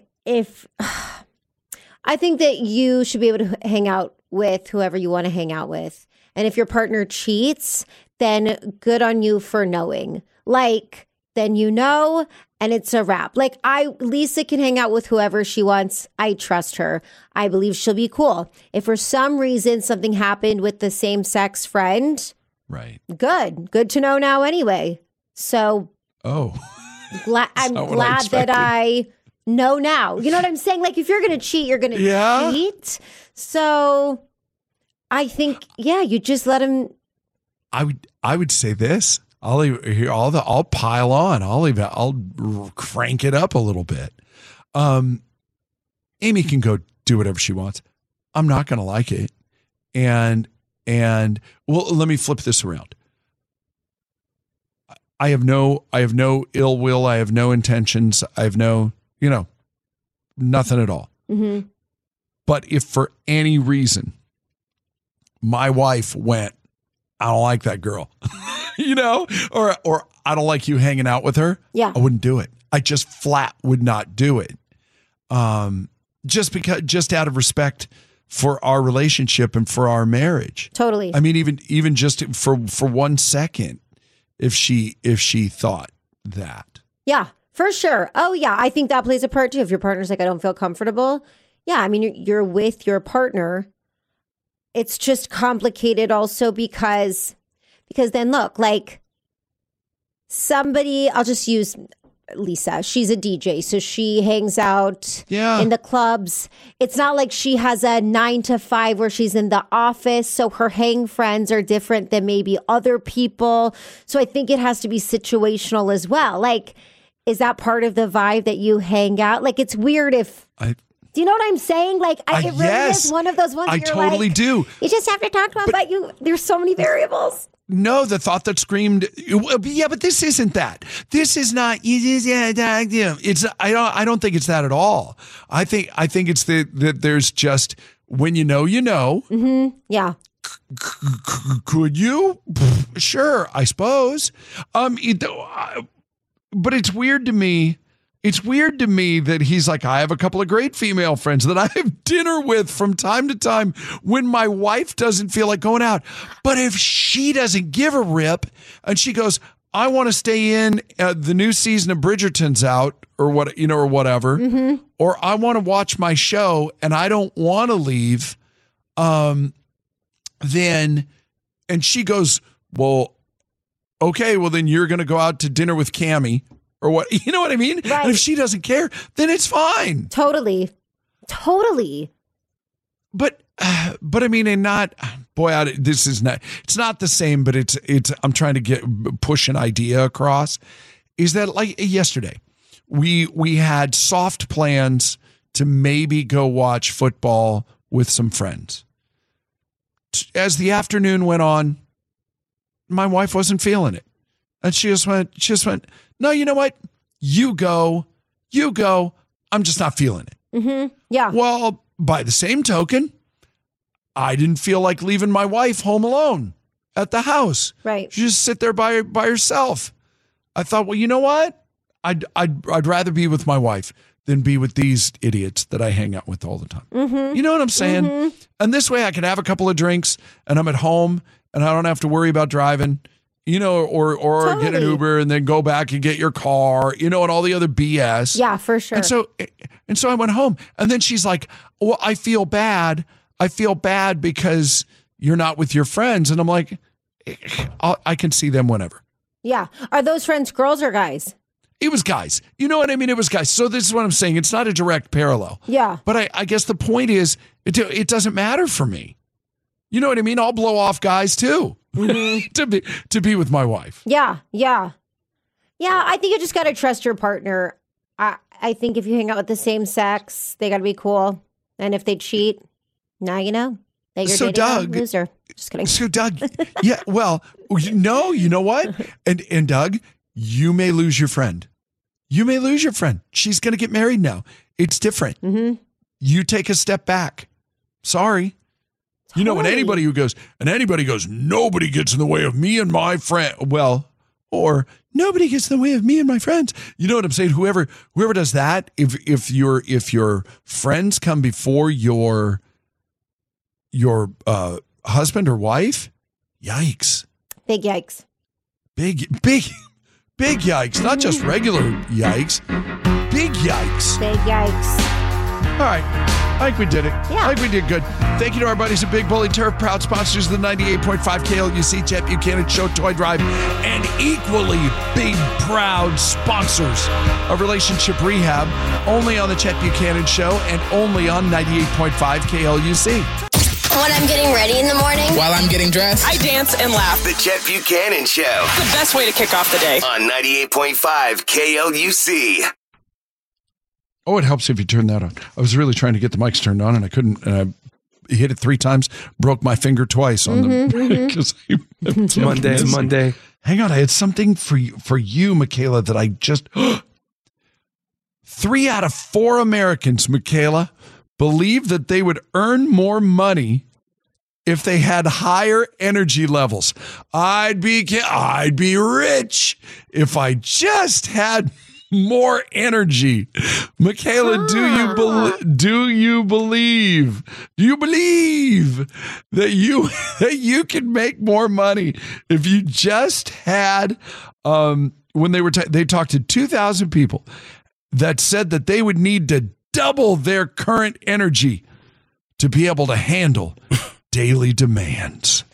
that you should be able to hang out with whoever you want to hang out with. And if your partner cheats, then good on you for knowing. Like, then you know, and it's a wrap. Like Lisa can hang out with whoever she wants. I trust her. I believe she'll be cool. If for some reason something happened with the same sex friend, right? Good to know now anyway. So, I'm glad that I know now. You know what I'm saying? Like if you're going to cheat, you're going to cheat. So I think, you just let him. I would say this. I'll pile on. I'll crank it up a little bit. Amy can go do whatever she wants. I'm not going to like it. And well, let me flip this around. I have no ill will. I have no intentions. I have no, nothing at all. Mm-hmm. But if for any reason my wife went, I don't like that girl, or I don't like you hanging out with her. Yeah. I wouldn't do it. I just flat would not do it. Just out of respect for our relationship and for our marriage. Totally. I mean, even just for 1 second, if she thought that. Yeah, for sure. Oh yeah. I think that plays a part too. If your partner's like, I don't feel comfortable. Yeah. I mean, you're with your partner. It's just complicated also because then look, like somebody, I'll just use Lisa. She's a DJ, so she hangs out in the clubs. It's not like she has a 9 to 5 where she's in the office, so her hang friends are different than maybe other people. So I think it has to be situational as well. Like, is that part of the vibe that you hang out? Like, it's weird if... Do you know what I'm saying? Like, it really is one of those ones. I totally do. You just have to talk to them, but there's so many variables. No, the thought that screamed, yeah, but this isn't that. This is not. It's. I don't think it's that at all. I think it's that there's just when you know. Mm-hmm. Yeah. Could you? Sure, I suppose. But it's weird to me. It's weird to me that he's like, I have a couple of great female friends that I have dinner with from time to time when my wife doesn't feel like going out. But if she doesn't give a rip and she goes, I want to stay in the new season of Bridgerton's out or what, or whatever, mm-hmm. or I want to watch my show and I don't want to leave. Then, and she goes, well, okay, well then you're going to go out to dinner with Cammie. Or what, you know what I mean? Right. And if she doesn't care, then it's fine. Totally. But I mean, and not, boy, this is not, it's not the same, but it's, I'm trying to push an idea across. Is that like yesterday, we had soft plans to maybe go watch football with some friends. As the afternoon went on, my wife wasn't feeling it. And she just went, no, you know what? You go. I'm just not feeling it. Mm-hmm. Yeah. Well, by the same token, I didn't feel like leaving my wife home alone at the house. Right. She just sit there by herself. I thought, well, you know what? I'd rather be with my wife than be with these idiots that I hang out with all the time. Mm-hmm. You know what I'm saying? Mm-hmm. And this way I can have a couple of drinks and I'm at home and I don't have to worry about driving. Or totally. Get an Uber and then go back and get your car, and all the other BS. Yeah, for sure. And so I went home, and then she's like, "Well, I feel bad because you're not with your friends," and I'm like, "I can see them whenever." Yeah, are those friends girls or guys? It was guys. You know what I mean? It was guys. So this is what I'm saying. It's not a direct parallel. Yeah. But I guess the point is, it doesn't matter for me. You know what I mean? I'll blow off guys too. Mm-hmm. to be with my wife. Yeah. I think you just got to trust your partner. I think if you hang out with the same sex, they got to be cool. And if they cheat, now you know that you're dating a loser. Just kidding. So Doug, yeah, well, no, you know what? And Doug, you may lose your friend. She's going to get married now. It's different. Mm-hmm. You take a step back. Sorry. Totally. When anybody goes, nobody gets in the way of me and my friend. Well, or nobody gets in the way of me and my friends. You know what I'm saying? Whoever does that, if your friends come before your husband or wife, yikes. Big yikes. Big Big yikes. Not just regular yikes. Big yikes. Big yikes. All right. I think we did it. Yeah. I think we did good. Thank you to our buddies at Big Bully Turf, proud sponsors of the 98.5 KLUC Chet Buchanan Show Toy Drive, and equally big, proud sponsors of Relationship Rehab, only on the Chet Buchanan Show and only on 98.5 KLUC. When I'm getting ready in the morning. While I'm getting dressed. I dance and laugh. The Chet Buchanan Show. The best way to kick off the day. On 98.5 KLUC. Oh, it helps if you turn that on. I was really trying to get the mics turned on, and I couldn't. And I hit it 3 times, broke my finger twice on them. Because It's Monday. Hang on, I had something for you, Michaela, that I just... 3 out of 4 Americans, Michaela, believe that they would earn more money if they had higher energy levels. I'd be rich if I just had more energy. Michaela, do you believe that you can make more money if you just had when they talked to 2,000 people that said that they would need to double their current energy to be able to handle daily demands.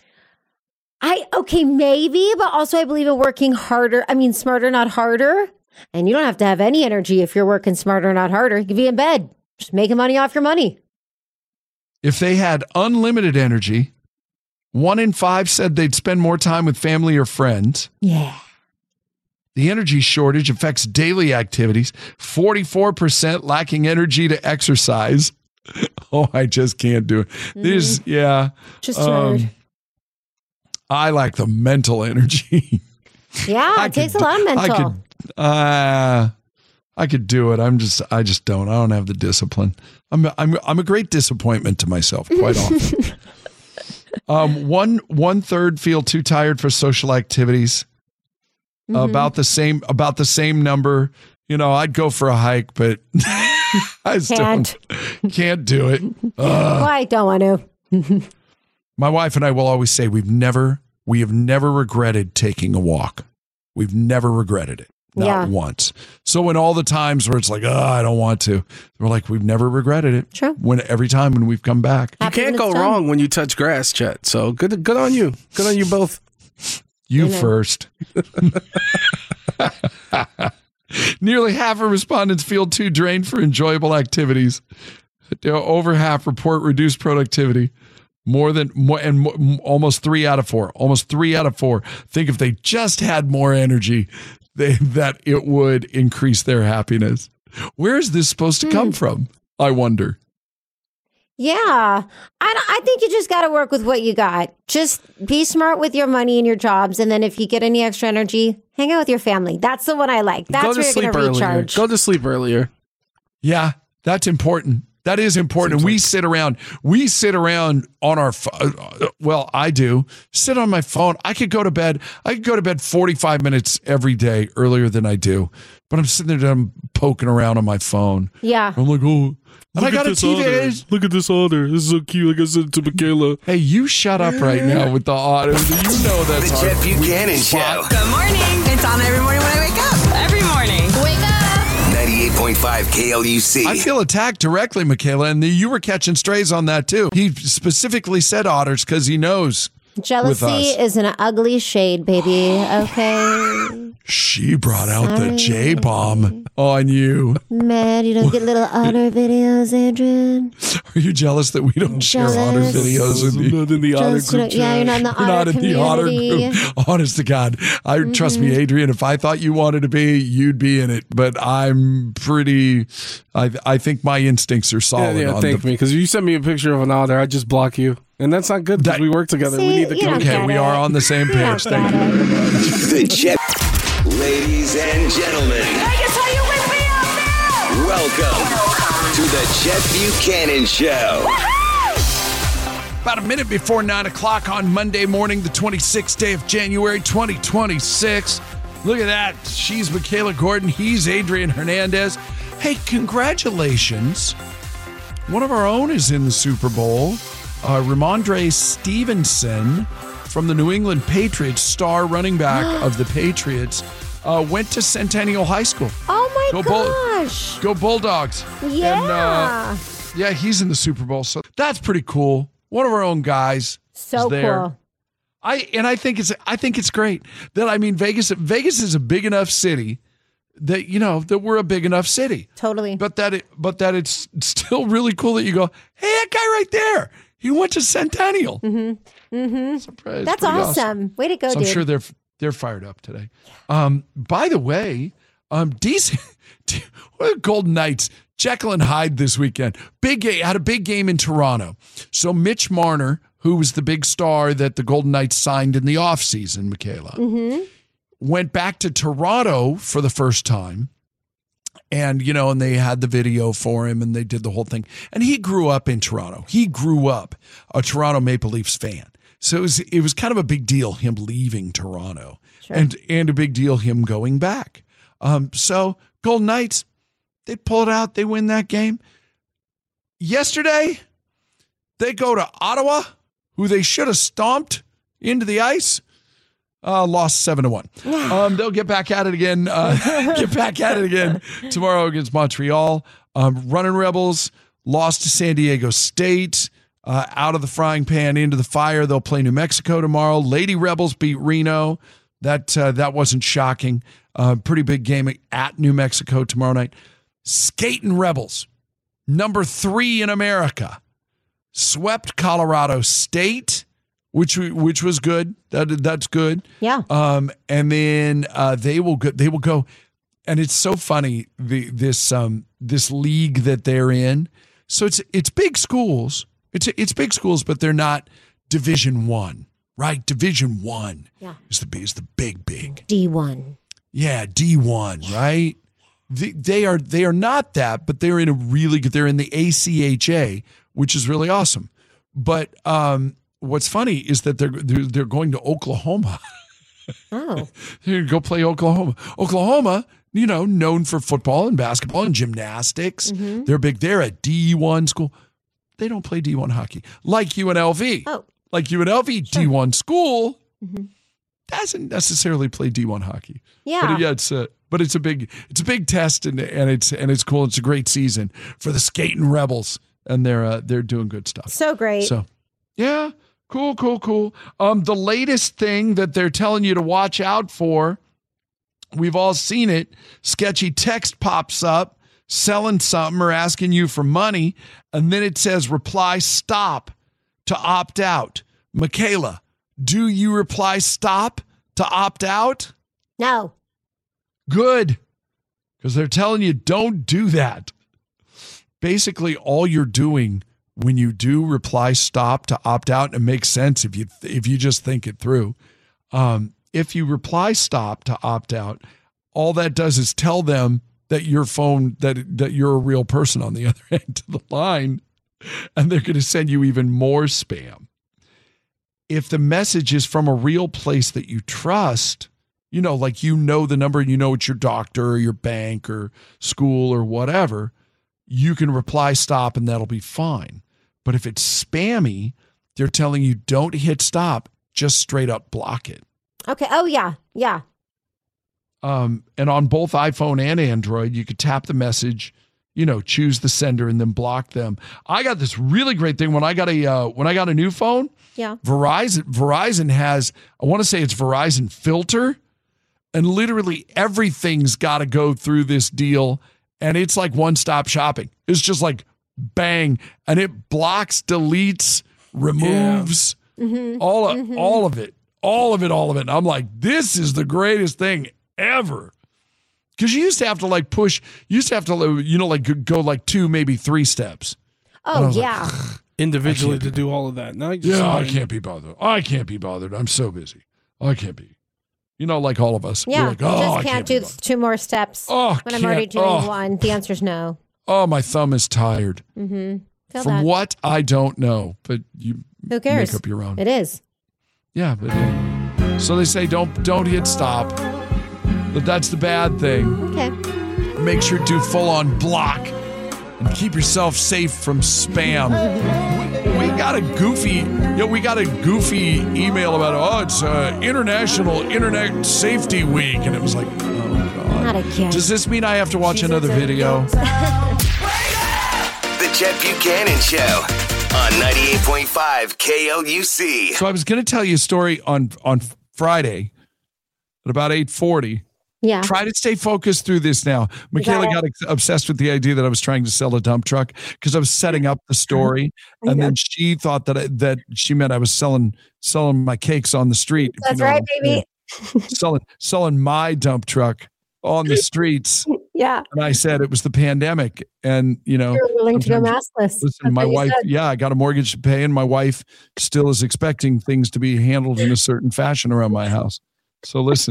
Maybe, but also I believe in working harder. I mean, smarter, not harder. And you don't have to have any energy if you're working smarter, not harder. You can be in bed, just making money off your money. If they had unlimited energy, 1 in 5 said they'd spend more time with family or friends. Yeah. The energy shortage affects daily activities. 44% lacking energy to exercise. Oh, I just can't do it. This, yeah. Just tired. I lack the mental energy. Yeah, it takes a lot of mental. I could do it. I just don't. I don't have the discipline. I'm a great disappointment to myself quite often. One third feel too tired for social activities. About the same number. You know, I'd go for a hike, but I still can't do it. I don't want to. My wife and I will always say we have never regretted taking a walk. We've never regretted it. Not once. So in all the times where it's like, I don't want to, we're like, we've never regretted it. True. Every time when we've come back. You can't go wrong when you touch grass, Chet. So good on you. Good on you both. You first. Nearly half of respondents feel too drained for enjoyable activities. Over half report reduced productivity. Almost 3 out of 4. Almost 3 out of 4 think if they just had more energy, that it would increase their happiness. Where is this supposed to come from? I wonder. Yeah, I think you just got to work with what you got. Just be smart with your money and your jobs. And then if you get any extra energy, hang out with your family. That's the one I like. That's where you're going to recharge. Go to sleep earlier. Yeah, that's important. That is important. We sit around on our well, I do sit on my phone. I could go to bed 45 minutes every day earlier than I do, but I'm sitting there I'm poking around on my phone. Yeah. I'm like, and I got a TV. Look at this otter. This is so cute. Like I said to Michaela. Hey, you shut up right now with the otter. You know that's the Chet Buchanan Show. Good morning. It's on every morning when I wake up. Every morning. Wake up. 98.5 KLUC. I feel attacked directly, Michaela, and you were catching strays on that too. He specifically said otters because he knows. Jealousy is an ugly shade, baby. Okay. She brought out the J-bomb on you. Mad you don't get little otter videos, Adrian? Are you jealous that we don't share otter videos with you? Not in the otter group. Yeah, you're not in the otter community. The otter group. Honest to God. Trust me, Adrian, if I thought you wanted to be, you'd be in it. But I'm pretty... I think my instincts are solid. Yeah, thank me. Because if you send me a picture of an otter, I just block you. And that's not good because we work together. We need the Okay, we are on the same page. Thank you very much. The Chet. Ladies and gentlemen. Vegas, are you with me out there? Welcome to the Chet Buchanan Show. About a minute before 9 o'clock on Monday morning, the 26th day of January, 2026. Look at that. She's Michaela Gordon. He's Adrian Hernandez. Hey, congratulations. One of our own is in the Super Bowl. Ramondre Stevenson from the New England Patriots, star running back of the Patriots. went to Centennial High School. Oh my gosh. Go Bulldogs. Yeah. And, yeah, he's in the Super Bowl. So that's pretty cool. One of our own guys. So is there. cool. I think it's great that, Vegas is a big enough city that, that we're a big enough city. Totally. But that it's still really cool that you go, hey, that guy right there, he went to Centennial. Mm-hmm. Mm-hmm. Surprise. That's awesome. Way to go, so dude. I'm sure they're fired up today. By the way, DC, what are the Golden Knights? Jekyll and Hyde this weekend. Had a big game in Toronto. So Mitch Marner, who was the big star that the Golden Knights signed in the offseason, Michaela, went back to Toronto for the first time. And, and they had the video for him and they did the whole thing. And he grew up in Toronto. He grew up a Toronto Maple Leafs fan. So it was kind of a big deal, him leaving Toronto. Sure. And a big deal, him going back. So Golden Knights, they pull it out. They win that game. Yesterday, they go to Ottawa, who they should have stomped into the ice. Lost 7-1. They'll get back at it again. Tomorrow against Montreal. Running Rebels lost to San Diego State. Out of the frying pan into the fire. They'll play New Mexico tomorrow. Lady Rebels beat Reno. That wasn't shocking. Pretty big game at New Mexico tomorrow night. Skating Rebels, number 3 in America, swept Colorado State, which was good. That's good. Yeah. And then they will go, and it's so funny this league that they're in. So it's big schools. It's big schools, but they're not Division I, right? Division I is the big. D1. Yeah, D1, right? They are not that, but they're in they're in the ACHA, which is really awesome. But what's funny is that they're going to Oklahoma. Oh, they're going to go play Oklahoma. Oklahoma, known for football and basketball and gymnastics. Mm-hmm. They're big. They're a D1 school. They don't play D1 hockey like UNLV. Oh, like UNLV, sure. D1 school doesn't necessarily play D1 hockey. Yeah, but it's a big test and it's cool. It's a great season for the Skating Rebels, and they're doing good stuff. So great. So yeah, cool. The latest thing that they're telling you to watch out for, we've all seen it. Sketchy text pops up selling something or asking you for money, and then it says reply stop to opt out. Michaela, do you reply stop to opt out? No. Good, because they're telling you don't do that. Basically, all you're doing when you do reply stop to opt out, and it makes sense if you just think it through. If you reply stop to opt out, all that does is tell them that your phone, that you're a real person on the other end of the line, and they're going to send you even more spam. If the message is from a real place that you trust, like the number and it's your doctor or your bank or school or whatever, you can reply stop and that'll be fine. But if it's spammy, they're telling you don't hit stop, just straight up block it. Okay. Oh, yeah. Yeah. And on both iPhone and Android, you could tap the message, choose the sender and then block them. I got this really great thing when I got a new phone. Yeah. Verizon has, I want to say it's Verizon Filter, and literally everything's got to go through this deal, and it's like one-stop shopping. It's just like bang, and it blocks, deletes, removes all of it. And I'm like, this is the greatest thing ever. Because you used to have to go like 2, maybe 3 steps. Oh, yeah. Like, individually to do all of that. No, I can't be bothered. I'm so busy. I can't be. Like all of us. Yeah, we're like, I can't do 2 more steps when I'm already doing 1. The answer's no. Oh, my thumb is tired. Mm-hmm. From what I don't know, but you who cares? Make up your own. It is. Yeah, but so they say don't hit stop. But that's the bad thing. Okay. Make sure to do full on block and keep yourself safe from spam. We got a goofy email about it's International Internet Safety Week, and it was like, Not again. Does this mean I have to watch another video? The Chet Buchanan Show on 98.5 KLUC. So I was going to tell you a story on Friday at about 8:40. Yeah. Try to stay focused through this now. Michaela got obsessed with the idea that I was trying to sell a dump truck because I was setting up the story, and then she thought that she meant I was selling my cakes on the street. That's right, baby. selling my dump truck on the streets. Yeah. And I said it was the pandemic, and you're willing to go maskless. Listen, my wife, I got a mortgage to pay, and my wife still is expecting things to be handled in a certain fashion around my house. So listen.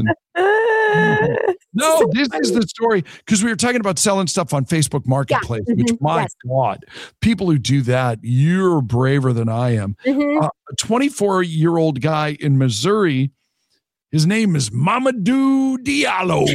No, this is the story, because we were talking about selling stuff on Facebook Marketplace, which, my God, people who do that, you're braver than I am. A 24-year-old guy in Missouri, his name is Mamadou Diallo.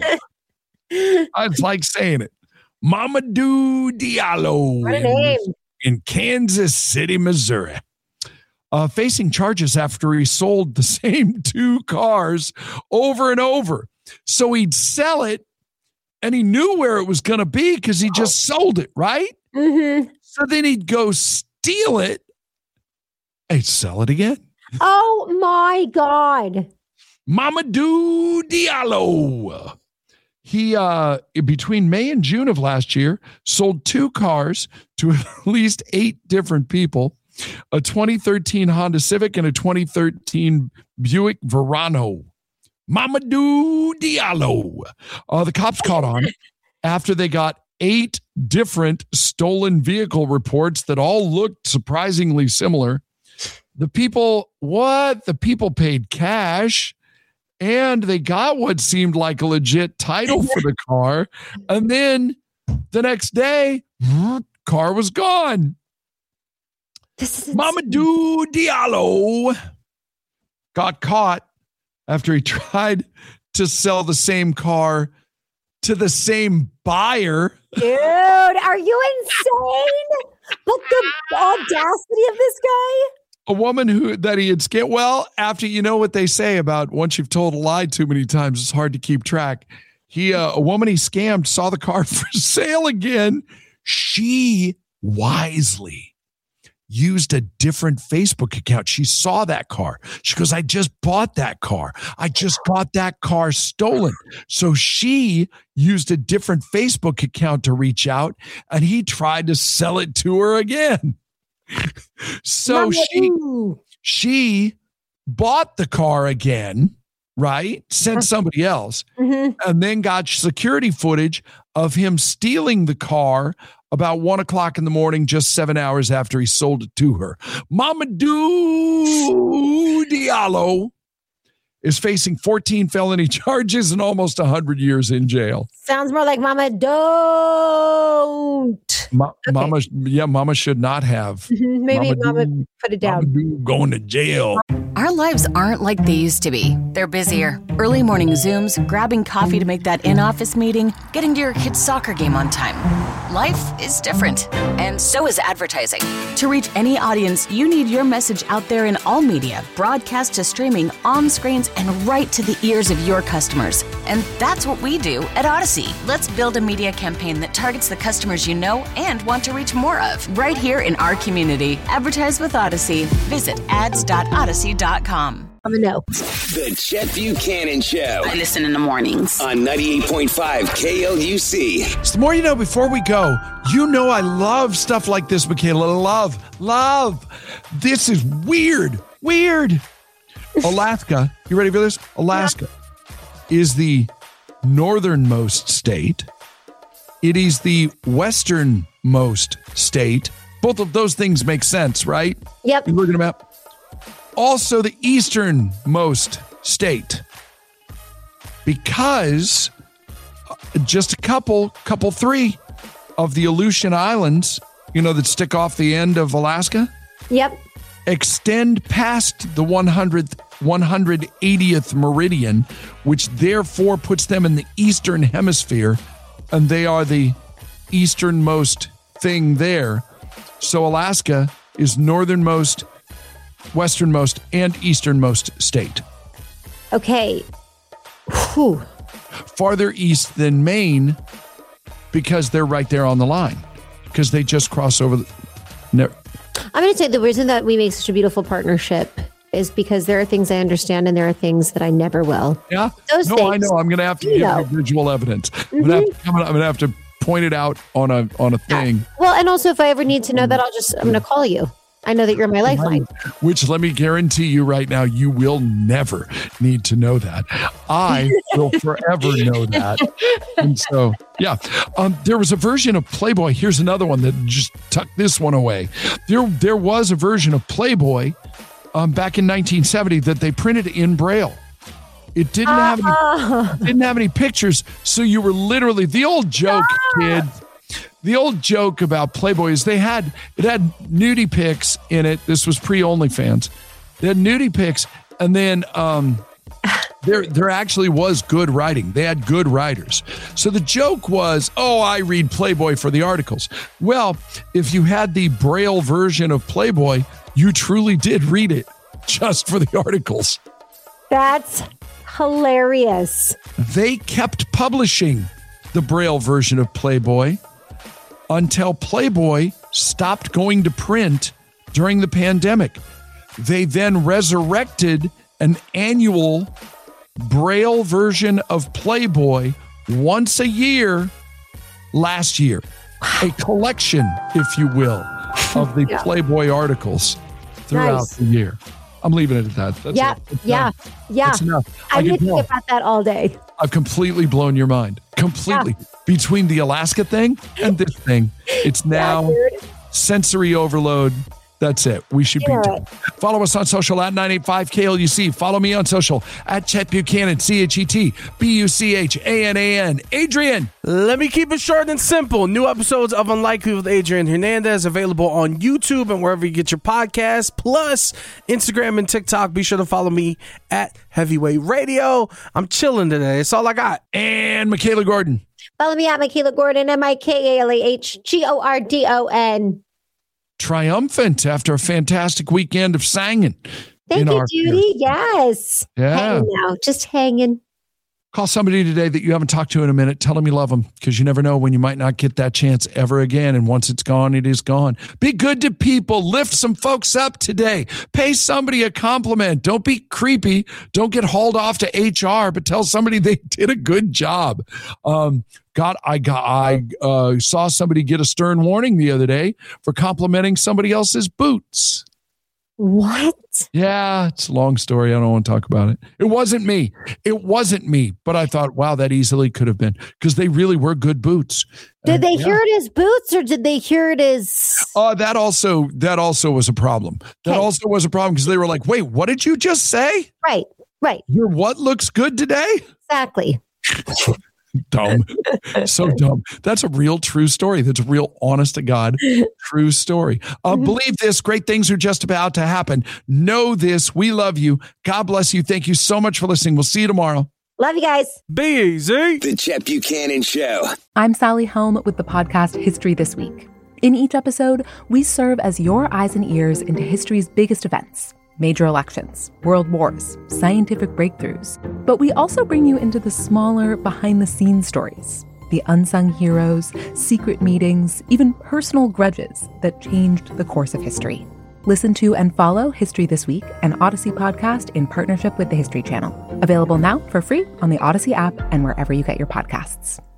I just like saying it. Mamadou Diallo. What a name. In Kansas City, Missouri. Facing charges after he sold the same 2 cars over and over. So he'd sell it, and he knew where it was going to be because he just sold it, right? Mm-hmm. So then he'd go steal it and sell it again. Oh, my God. Mamadou Diallo. He, between May and June of last year, sold 2 cars to at least 8 different people. A 2013 Honda Civic and a 2013 Buick Verano. Mamadou Diallo. The cops caught on after they got 8 different stolen vehicle reports that all looked surprisingly similar. The people paid cash, and they got what seemed like a legit title for the car. And then the next day, car was gone. Mamadou Diallo got caught after he tried to sell the same car to the same buyer. Dude, are you insane? But the audacity of this guy? A woman that he had scammed. Well, after, you know what they say about once you've told a lie too many times, it's hard to keep track. A woman he scammed saw the car for sale again. She wisely used a different Facebook account. She saw that car. She goes, I just bought that car. I just got that car stolen. So she used a different Facebook account to reach out, and he tried to sell it to her again. So she bought the car again, right? Sent somebody else, and then got security footage of him stealing the car about 1 o'clock in the morning, just 7 hours after he sold it to her. Mamadou Diallo is facing 14 felony charges and almost 100 years in jail. Sounds more like Mama don't. Mama should not have. Maybe Mama put it down. Mamadou going to jail. Our lives aren't like they used to be. They're busier. Early morning Zooms, grabbing coffee to make that in-office meeting, getting to your kid's soccer game on time. Life is different, and so is advertising. To reach any audience, you need your message out there in all media, broadcast to streaming, on screens, and right to the ears of your customers. And that's what we do at Odyssey. Let's build a media campaign that targets the customers you know and want to reach more of, right here in our community. Advertise with Odyssey. Visit ads.odyssey.com. The Chet Buchanan Show. I listen in the mornings on 98.5 KLUC. So the more you know, before we go, I love stuff like this, Michaela. Love. This is weird. Alaska, you ready for this? Alaska is the northernmost state. It is the westernmost state. Both of those things make sense, right? Yep. You look at the map. Also the easternmost state, because just a couple 3 of the Aleutian Islands, that stick off the end of Alaska. Yep. Extend past the 180th meridian, which therefore puts them in the eastern hemisphere, and they are the easternmost thing there. So Alaska is northernmost, westernmost, and easternmost state. Okay. Whew. farther east than Maine because they're right there on the line because they just cross over the. I'm going to say the reason that we make such a beautiful partnership is because there are things I understand and there are things that I never will. Yeah. Those no, things, I know. I'm going to have to give you visual evidence. I'm going to have to point it out on a thing. Well, and also if I ever need to know that, I'm going to call you. I know that you're my lifeline. Which let me guarantee you right now, you will never need to know that. I will forever know that. And so, yeah, there was a version of Playboy. Here's another one that just tucked this one away. There was a version of Playboy back in 1970 that they printed in Braille. It didn't have any pictures, so you were literally the old joke, kid. The old joke about Playboy is it had nudie pics in it. This was pre-OnlyFans. They had nudie pics, and then there actually was good writing. They had good writers. So the joke was, I read Playboy for the articles. Well, if you had the Braille version of Playboy, you truly did read it just for the articles. That's hilarious. They kept publishing the Braille version of Playboy until Playboy stopped going to print during the pandemic. They then resurrected an annual Braille version of Playboy once a year last year. A collection, if you will, of the Playboy articles throughout the year. I'm leaving it at that. That's That's enough. I did think about that all day. I've completely blown your mind. Completely. Yeah. Between the Alaska thing and this thing, it's now sensory overload. That's it. We should be done. Follow us on social at 985KLUC. Follow me on social at Chet Buchanan, ChetBuchanan. Adrian. Let me keep it short and simple. New episodes of Unlikely with Adrian Hernandez available on YouTube and wherever you get your podcasts, plus Instagram and TikTok. Be sure to follow me at Heavyweight Radio. I'm chilling today. That's all I got. And Michaela Gordon. Follow me at Michaela Gordon, MIKALAHGORDON. Triumphant after a fantastic weekend of singing. Thank you, Judy. Yes. Yeah. Hanging now. Just hanging. Call somebody today that you haven't talked to in a minute. Tell them you love them because you never know when you might not get that chance ever again. And once it's gone, it is gone. Be good to people. Lift some folks up today. Pay somebody a compliment. Don't be creepy. Don't get hauled off to HR, but tell somebody they did a good job. I saw somebody get a stern warning the other day for complimenting somebody else's boots. What? Yeah, it's a long story. I don't want to talk about it. It wasn't me. But I thought, wow, that easily could have been because they really were good boots. Did they hear it as boots or did they hear it as? That also was a problem. That also was a problem because they were like, wait, what did you just say? Right. Your what looks good today? Exactly. Dumb. So dumb. That's a real true story. That's a real honest to God true story. Believe this, great things are just about to happen. Know this. We love you. God bless you. Thank you so much for listening. We'll see you tomorrow. Love you guys. Be easy. The Chet Buchanan Show. I'm Sally Helm with the podcast History This Week. In each episode, we serve as your eyes and ears into history's biggest events. Major elections, world wars, scientific breakthroughs. But we also bring you into the smaller, behind-the-scenes stories, the unsung heroes, secret meetings, even personal grudges that changed the course of history. Listen to and follow History This Week, an Odyssey podcast in partnership with the History Channel. Available now for free on the Odyssey app and wherever you get your podcasts.